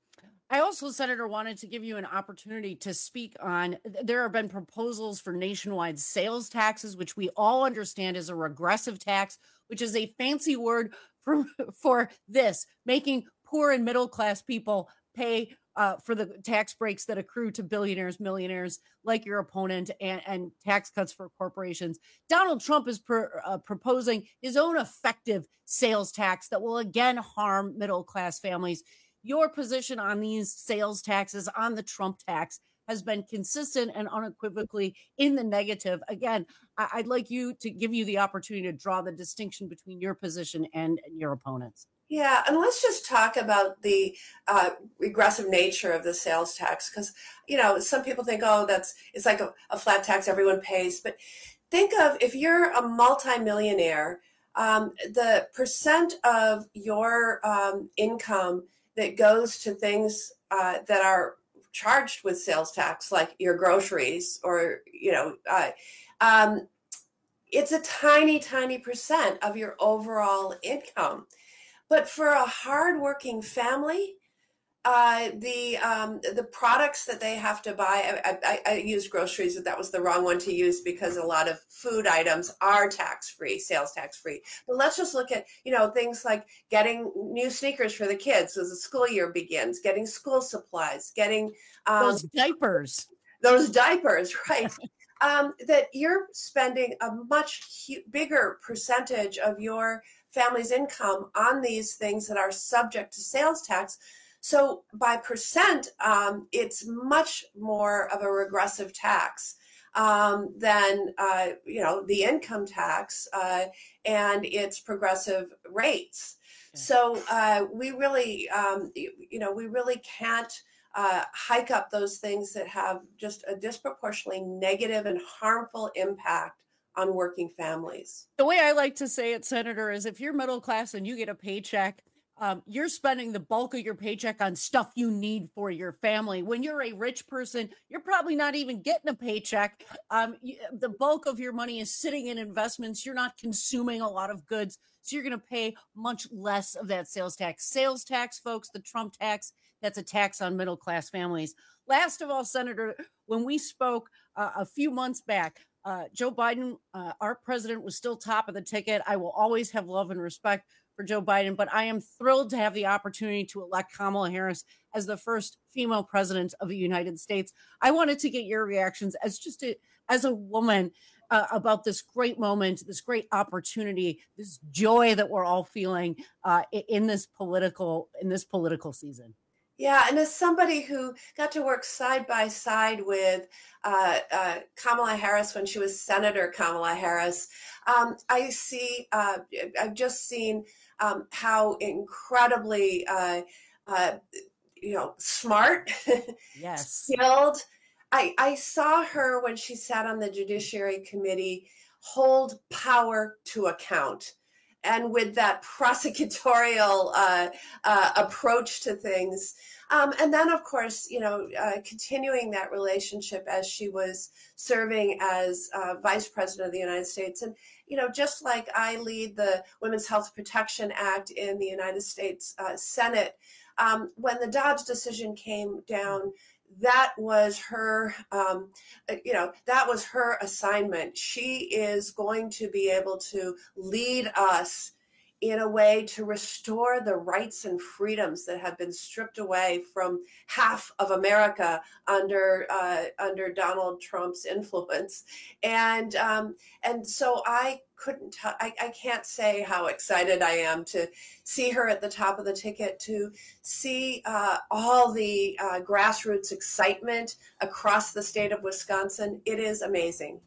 I also, Senator, wanted to give you an opportunity to speak on, there have been proposals for nationwide sales taxes, which we all understand is a regressive tax, which is a fancy word for, for this, making poor and middle class people pay uh, for the tax breaks that accrue to billionaires, millionaires like your opponent, and, and tax cuts for corporations. Donald Trump is pro, uh, proposing his own effective sales tax that will again harm middle class families. Your position on these sales taxes, on the Trump tax, has been consistent and unequivocally in the negative. Again, I- I'd like you to give you the opportunity to draw the distinction between your position and your opponents. Yeah, and let's just talk about the uh, regressive nature of the sales tax, because, you know, some people think, oh, that's it's like a, a flat tax everyone pays. But think of if you're a multimillionaire, um, the percent of your um, income that goes to things uh, that are charged with sales tax, like your groceries or, you know, uh, um, it's a tiny, tiny percent of your overall income. But for a hardworking family, uh, the um, the products that they have to buy, I, I, I used groceries, but that was the wrong one to use because a lot of food items are tax-free, sales tax-free. But let's just look at, you know, things like getting new sneakers for the kids as the school year begins, getting school supplies, getting um, those diapers. Those diapers, right. um, that you're spending a much hu- bigger percentage of your family's income on these things that are subject to sales tax. So by percent, um, it's much more of a regressive tax um, than, uh, you know, the income tax uh, and its progressive rates. Yeah. So uh, we really, um, you know, we really can't uh, hike up those things that have just a disproportionately negative and harmful impact on working families. The way I like to say it, Senator, is if you're middle class and you get a paycheck, um, you're spending the bulk of your paycheck on stuff you need for your family. When you're a rich person, you're probably not even getting a paycheck. Um, you, the bulk of your money is sitting in investments. You're not consuming a lot of goods, so you're going to pay much less of that sales tax. Sales tax, folks, the Trump tax, that's a tax on middle class families. Last of all, Senator, when we spoke uh, a few months back, Uh, Joe Biden, uh, our president, was still top of the ticket. I will always have love and respect for Joe Biden, but I am thrilled to have the opportunity to elect Kamala Harris as the first female president of the United States. I wanted to get your reactions as just a, as a woman uh, about this great moment, this great opportunity, this joy that we're all feeling uh, in this political in this political season. Yeah, and as somebody who got to work side by side with uh, uh, Kamala Harris when she was Senator Kamala Harris, um, I see, uh, I've just seen um, how incredibly, uh, uh, you know, smart, yes, skilled. I, I saw her when she sat on the Judiciary Committee hold power to account. And with that prosecutorial uh, uh, approach to things. Um, and then, of course, you know, uh, continuing that relationship as she was serving as uh, Vice President of the United States. And, you know, just like I lead the Women's Health Protection Act in the United States uh, Senate, um, when the Dobbs decision came down, that was her, um, you know, that was her assignment. She is going to be able to lead us in a way to restore the rights and freedoms that have been stripped away from half of America under uh, under Donald Trump's influence. And um, and so I couldn't, t- I, I can't say how excited I am to see her at the top of the ticket, to see uh, all the uh, grassroots excitement across the state of Wisconsin. It is amazing.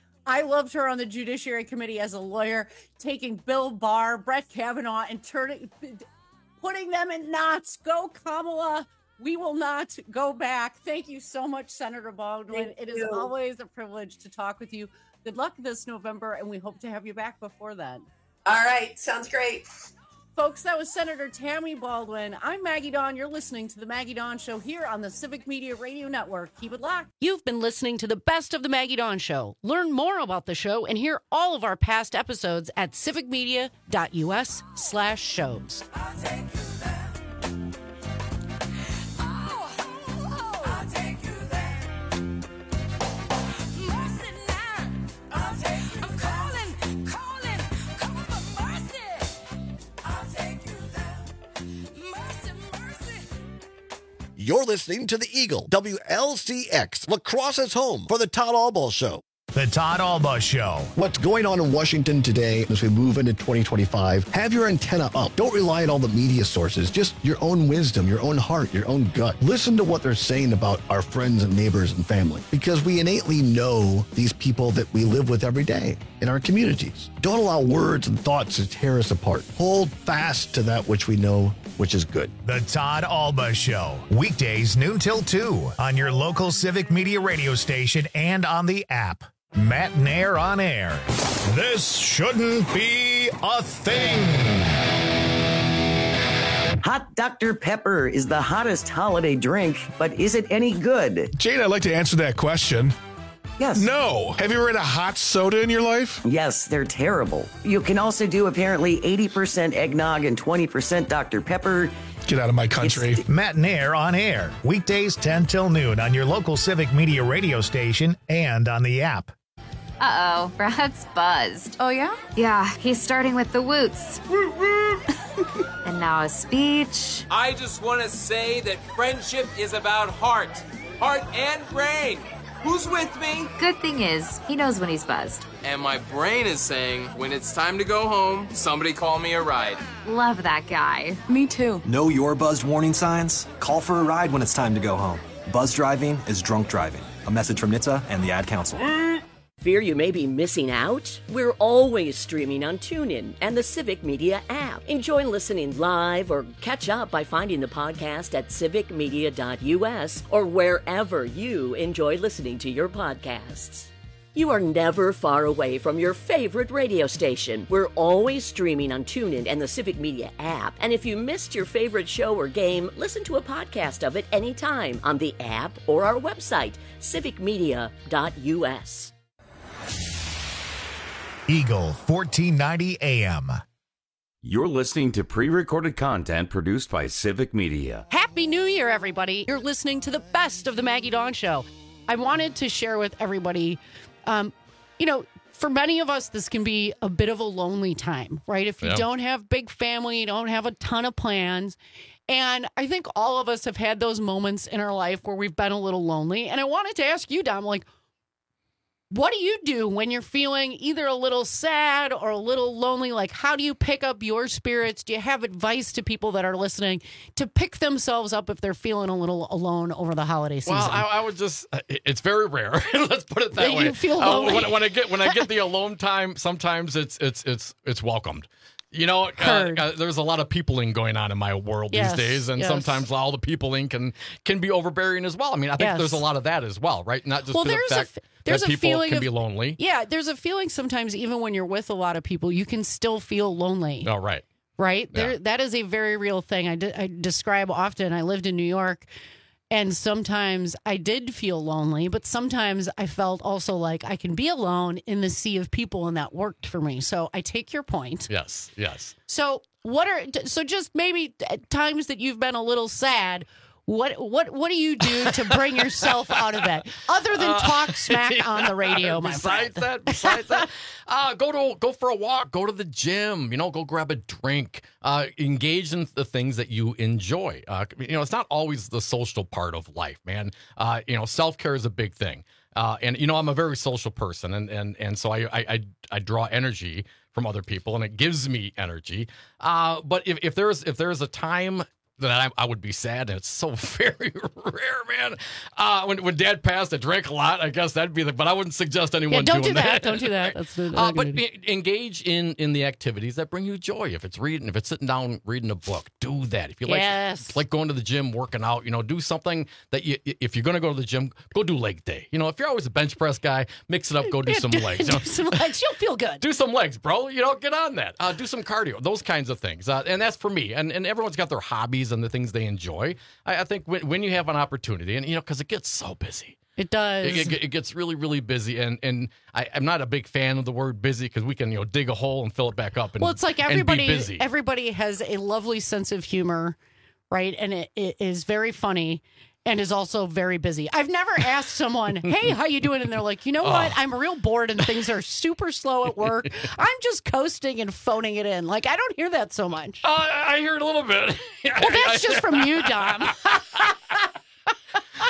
I loved her on the Judiciary Committee as a lawyer, taking Bill Barr, Brett Kavanaugh, and turning, putting them in knots. Go, Kamala. We will not go back. Thank you so much, Senator Baldwin. Thank it you. is always a privilege to talk with you. Good luck this November, and we hope to have you back before then. All right. Sounds great. Folks, that was Senator Tammy Baldwin. I'm Maggie Dawn. You're listening to The Maggie Dawn Show here on the Civic Media Radio Network. Keep it locked. You've been listening to the best of The Maggie Dawn Show. Learn more about the show and hear all of our past episodes at civicmedia.us slash shows. Mercy You're listening to the Eagle, W L C X, La Crosse's home for the Todd Albaugh Show. The Todd Albaugh Show. What's going on in Washington today as we move into twenty twenty-five? Have your antenna up. Don't rely on all the media sources. Just your own wisdom, your own heart, your own gut. Listen to what they're saying about our friends and neighbors and family, because we innately know these people that we live with every day in our communities. Don't allow words and thoughts to tear us apart. Hold fast to that which we know, which is good. The Todd Albaugh Show. Weekdays noon till two on your local Civic Media radio station and on the app. Matt Nair on air. This shouldn't be a thing. Hot Doctor Pepper is the hottest holiday drink, but is it any good? Jane, I'd like to answer that question. Yes. No. Have you ever had a hot soda in your life? Yes, they're terrible. You can also do apparently eighty percent eggnog and twenty percent Doctor Pepper. Get out of my country. It's Matt Nair on air. Weekdays ten till noon on your local Civic Media radio station and on the app. Uh-oh, Brad's buzzed. Oh, yeah? Yeah, he's starting with the woots. And now a speech. I just want to say that friendship is about heart. Heart and brain. Who's with me? Good thing is, he knows when he's buzzed. And my brain is saying, when it's time to go home, somebody call me a ride. Love that guy. Me too. Know your buzzed warning signs? Call for a ride when it's time to go home. Buzz driving is drunk driving. A message from N H T S A and the Ad Council. Fear you may be missing out? We're always streaming on TuneIn and the Civic Media app. Enjoy listening live or catch up by finding the podcast at civic media dot u s or wherever you enjoy listening to your podcasts. You are never far away from your favorite radio station. We're always streaming on TuneIn and the Civic Media app. And if you missed your favorite show or game, listen to a podcast of it anytime on the app or our website, civic media dot u s. Eagle fourteen ninety A M. You're listening to pre-recorded content produced by Civic Media. Happy New Year, everybody. You're listening to the best of the Maggie Dawn Show. I wanted to share with everybody, um, you know, for many of us, this can be a bit of a lonely time, right? If you Yeah. don't have big family, you don't have a ton of plans. And I think all of us have had those moments in our life where we've been a little lonely. And I wanted to ask you, Dom, like, what do you do when you're feeling either a little sad or a little lonely? Like, how do you pick up your spirits? Do you have advice to people that are listening to pick themselves up if they're feeling a little alone over the holiday season? Well, I, I would just, it's very rare. Let's put it that, That way. you feel Uh, lonely. when, when I get when I get the alone time, sometimes it's it's it's it's welcomed. You know, uh, uh, there's a lot of peopling going on in my world Yes, these days, and yes. sometimes all the peopling can can be overbearing as well. I mean, I think Yes. there's a lot of that as well, right? Not just Well, for the there's a fact f- there's that a people feeling can of- be lonely. Yeah, there's a feeling sometimes even when you're with a lot of people, you can still feel lonely. Oh, right. Right? Yeah. There, that is a very real thing. I, de- I describe often. I lived in New York, and sometimes I did feel lonely, but sometimes I felt also like I can be alone in the sea of people, and that worked for me. So I take your point. Yes, yes. So what are so just maybe at times that you've been a little sad? What what what do you do to bring yourself out of that, other than talk smack on the radio, my besides friend? that, besides that, uh, go to go for a walk, go to the gym. You know, go grab a drink. Uh, engage in the things that you enjoy. Uh, you know, it's not always the social part of life, man. Uh, you know, self care is a big thing. Uh, and you know, I'm a very social person, and and and so I I I, I draw energy from other people, and it gives me energy. Uh, but if if there's if there's a time that I, I would be sad, and it's so very rare, man. Uh, when when Dad passed, I drank a lot. I guess that'd be the. But I wouldn't suggest anyone Yeah, don't doing do that. Don't do that. That's the, uh, but e- engage in in the activities that bring you joy. If it's reading, if it's sitting down reading a book, do that. If you like, Yes. like going to the gym, working out, you know, do something that you. If you're going to go to the gym, go do leg day. You know, if you're always a bench press guy, mix it up. Go do Yeah, some do- legs. do you know? some legs. You'll feel good. Do some legs, bro. You know, get on that. Uh, do some cardio. Those kinds of things. Uh, and that's for me. And and everyone's got their hobbies and the things they enjoy. I, I think when, when you have an opportunity, and you know, because it gets so busy. It does. It, it, it gets really, really busy, and and I, I'm not a big fan of the word busy because we can you know dig a hole and fill it back up. And, Well, it's like and be everybody busy. everybody has a lovely sense of humor, right? And it, it is very funny and is also very busy. I've never asked someone, "Hey, how you doing?" and they're like, "You know what? Oh. I'm real bored and things are super slow at work. I'm just coasting and phoning it in." Like, I don't hear that so much. Uh, I hear it a little bit. Well, that's just from you, Dom.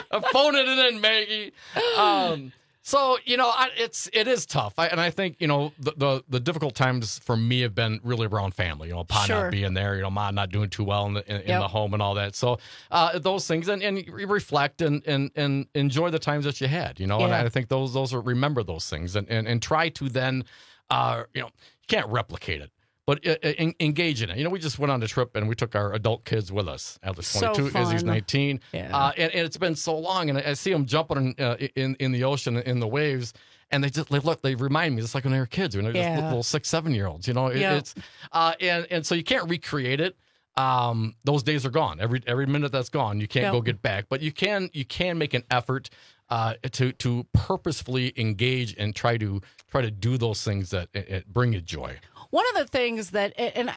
I'm phoning it in, Maggie. Um, so you know, I, it's it is tough, I, and I think you know the, the the difficult times for me have been really around family. You know, Pa Sure. not being there, you know, Ma not doing too well in the in, in Yep. the home and all that. So uh, those things, and, and you reflect and, and and enjoy the times that you had. You know, and Yeah. I think those those are remember those things, and and, and try to then, uh, you know, you can't replicate it. But uh, en- engage in it. You know, we just went on a trip and we took our adult kids with us. Alex So twenty-two, Izzy's fun. nineteen, Yeah. uh, and, and it's been so long. And I, I see them jumping in, uh, in in the ocean in the waves, and they just they look. They remind me just like when they were kids, when they're just Yeah. little six, seven year olds. You know, it, Yeah. it's uh, and and so you can't recreate it. Um, those days are gone. Every every minute that's gone, you can't Yep. go get back. But you can you can make an effort uh, to to purposefully engage and try to try to do those things that it, it bring you joy. One of the things that, and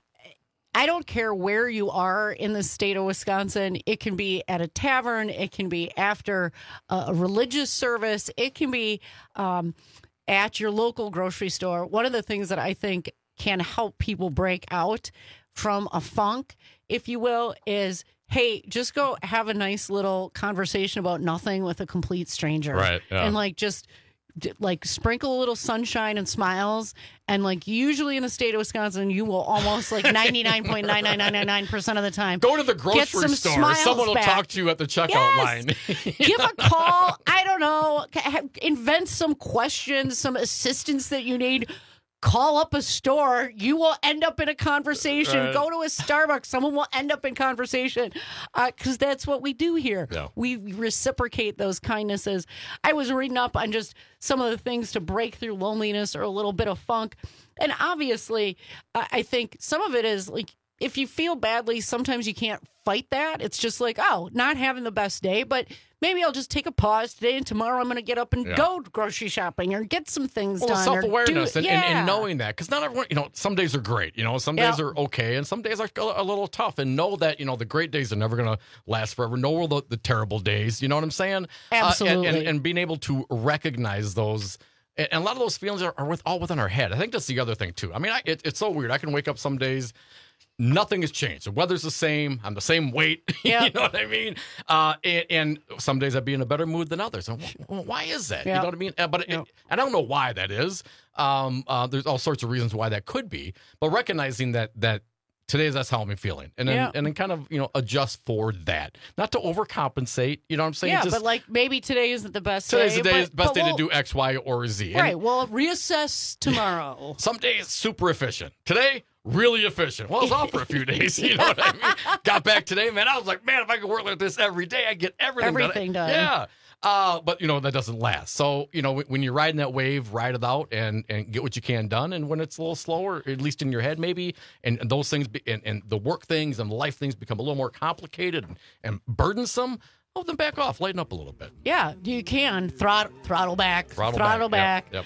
I don't care where you are in the state of Wisconsin, it can be at a tavern, it can be after a religious service, it can be um, at your local grocery store. One of the things that I think can help people break out from a funk, if you will, is hey, just go have a nice little conversation about nothing with a complete stranger. Right, yeah. And like just d- like sprinkle a little sunshine and smiles. And like usually in the state of Wisconsin, you will almost like ninety-nine point nine nine nine nine nine percent of the time Go to the get grocery some store. smiles Someone will back. talk to you at the checkout Yes. line. Give a call. I don't know. ha- Invent some questions, some assistance that you need. Call up a store. You will end up in a conversation. Right. Go to a Starbucks. Someone will end up in conversation because that's what we do here. Yeah. We reciprocate those kindnesses. I was reading up on just some of the things to break through loneliness or a little bit of funk. And obviously, I I think some of it is like, if you feel badly, sometimes you can't fight that. It's just like, oh, not having the best day, but maybe I'll just take a pause today and tomorrow I'm going to get up and Yeah. go grocery shopping or get some things Well, done. or self awareness do- and, yeah. and, and knowing that, because not everyone, you know, some days are great, you know, some days Yeah. are okay, and some days are a, a little tough. And know that, you know, the great days are never going to last forever. Know the, the terrible days, you know what I'm saying? Uh, and- Absolutely. and, and being able to recognize those. And and a lot of those feelings are, are with all within our head. I think that's the other thing, too. I mean, I, it, it's so weird. I can wake up some days. Nothing has changed. The weather's the same. I'm the same weight. Yeah. You know what I mean? Uh, and, and some days I'd be in a better mood than others. And wh- wh- why is that? You Yeah. know what I mean? Uh, But it, I don't know why that is. Um, uh, there's all sorts of reasons why that could be. But recognizing that that today that's how I'm feeling, and then Yeah. and then kind of you know adjust for that, not to overcompensate. You know what I'm saying? Yeah, Just, but like maybe today isn't the best today's day. the day, but, best but day we'll, to do X, Y, or Z. And Right. We'll reassess tomorrow. some days super efficient. Today, really efficient. Well, I was off for a few days. You know what I mean? Got back today, man. I was like, man, if I could work like this every day, I'd get everything, Everything done. Yeah. Uh, but you know that doesn't last. So you know when, when you're riding that wave, ride it out and and get what you can done. And when it's a little slower, at least in your head, maybe, and, and those things be, and, and the work things and the life things become a little more complicated and, and burdensome. Oh, then back off, lighten up a little bit. Yeah, you can throttle throttle back, Throttle, throttle back. back. Yep, yep.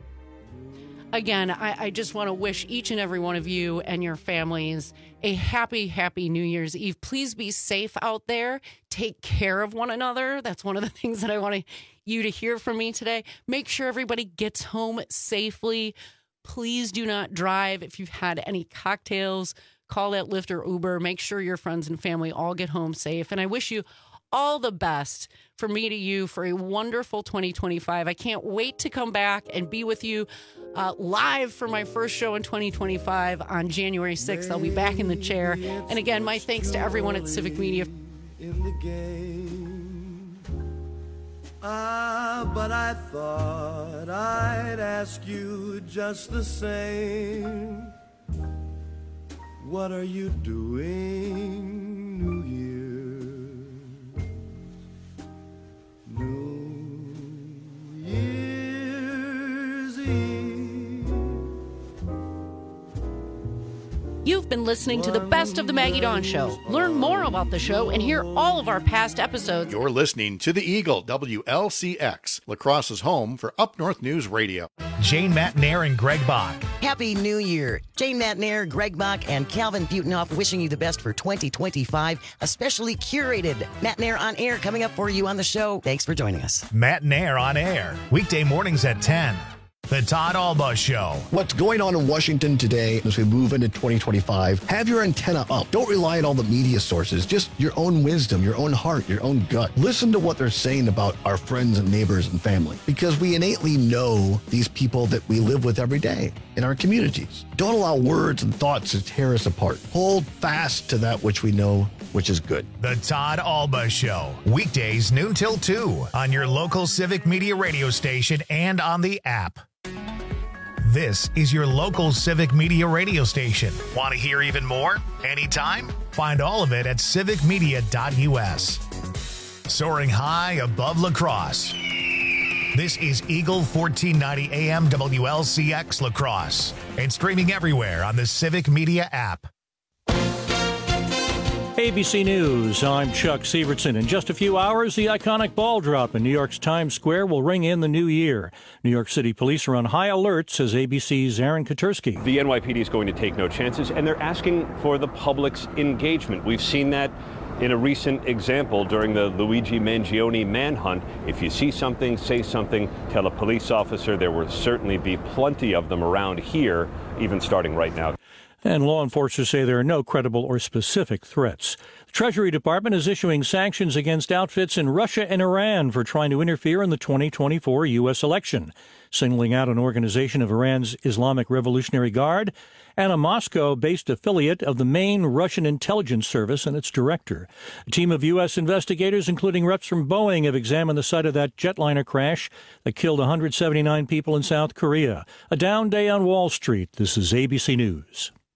Again, I, I just want to wish each and every one of you and your families a happy, happy New Year's Eve. Please be safe out there. Take care of one another. That's one of the things that I want you to hear from me today. Make sure everybody gets home safely. Please do not drive. If you've had any cocktails, call that Lyft or Uber. Make sure your friends and family all get home safe. And I wish you all the best from me to you for a wonderful twenty twenty-five. I can't wait to come back and be with you uh, live for my first show in twenty twenty-five on January sixth. I'll be back in the chair. And again, my thanks to everyone at Civic Media. In the game. Ah, but I thought I'd ask you just the same. What are you doing, New Year? New Year's Eve. You've been listening to the best of the Maggie Dawn Show. Learn more about the show and hear all of our past episodes. You're listening to The Eagle, W L C X, La Crosse's home for Up North News Radio. Jane Matnair and Greg Bach. Happy New Year. Jane Matnair, Greg Bach, and Calvin Butenhoff wishing you the best for twenty twenty-five, a specially curated Matnair on Air coming up for you on the show. Thanks for joining us. Matnair on air, weekday mornings at ten. The Todd Alba Show. What's going on in Washington today as we move into twenty twenty-five? Have your antenna up. Don't rely on all the media sources. Just your own wisdom, your own heart, your own gut. Listen to what they're saying about our friends and neighbors and family, because we innately know these people that we live with every day in our communities. Don't allow words and thoughts to tear us apart. Hold fast to that which we know, which is good. The Todd Alba Show. Weekdays noon till two on your local Civic Media radio station and on the app. This is your local Civic Media radio station. Want to hear even more? Anytime? Find all of it at civic media dot u s. Soaring high above La Crosse. This is Eagle fourteen ninety A M W L C X La Crosse and streaming everywhere on the Civic Media app. A B C News, I'm Chuck Sievertson. In just a few hours, the iconic ball drop in New York's Times Square will ring in the new year. New York City police are on high alert, says A B C's Aaron Katursky. The N Y P D is going to take no chances, and they're asking for the public's engagement. We've seen that in a recent example during the Luigi Mangione manhunt. If you see something, say something, tell a police officer. There will certainly be plenty of them around here, even starting right now. And law enforcers say there are no credible or specific threats. The Treasury Department is issuing sanctions against outfits in Russia and Iran for trying to interfere in the twenty twenty-four U S election, singling out an organization of Iran's Islamic Revolutionary Guard and a Moscow-based affiliate of the main Russian intelligence service and its director. A team of U S investigators, including reps from Boeing, have examined the site of that jetliner crash that killed one hundred seventy-nine people in South Korea. A down day on Wall Street. This is A B C News.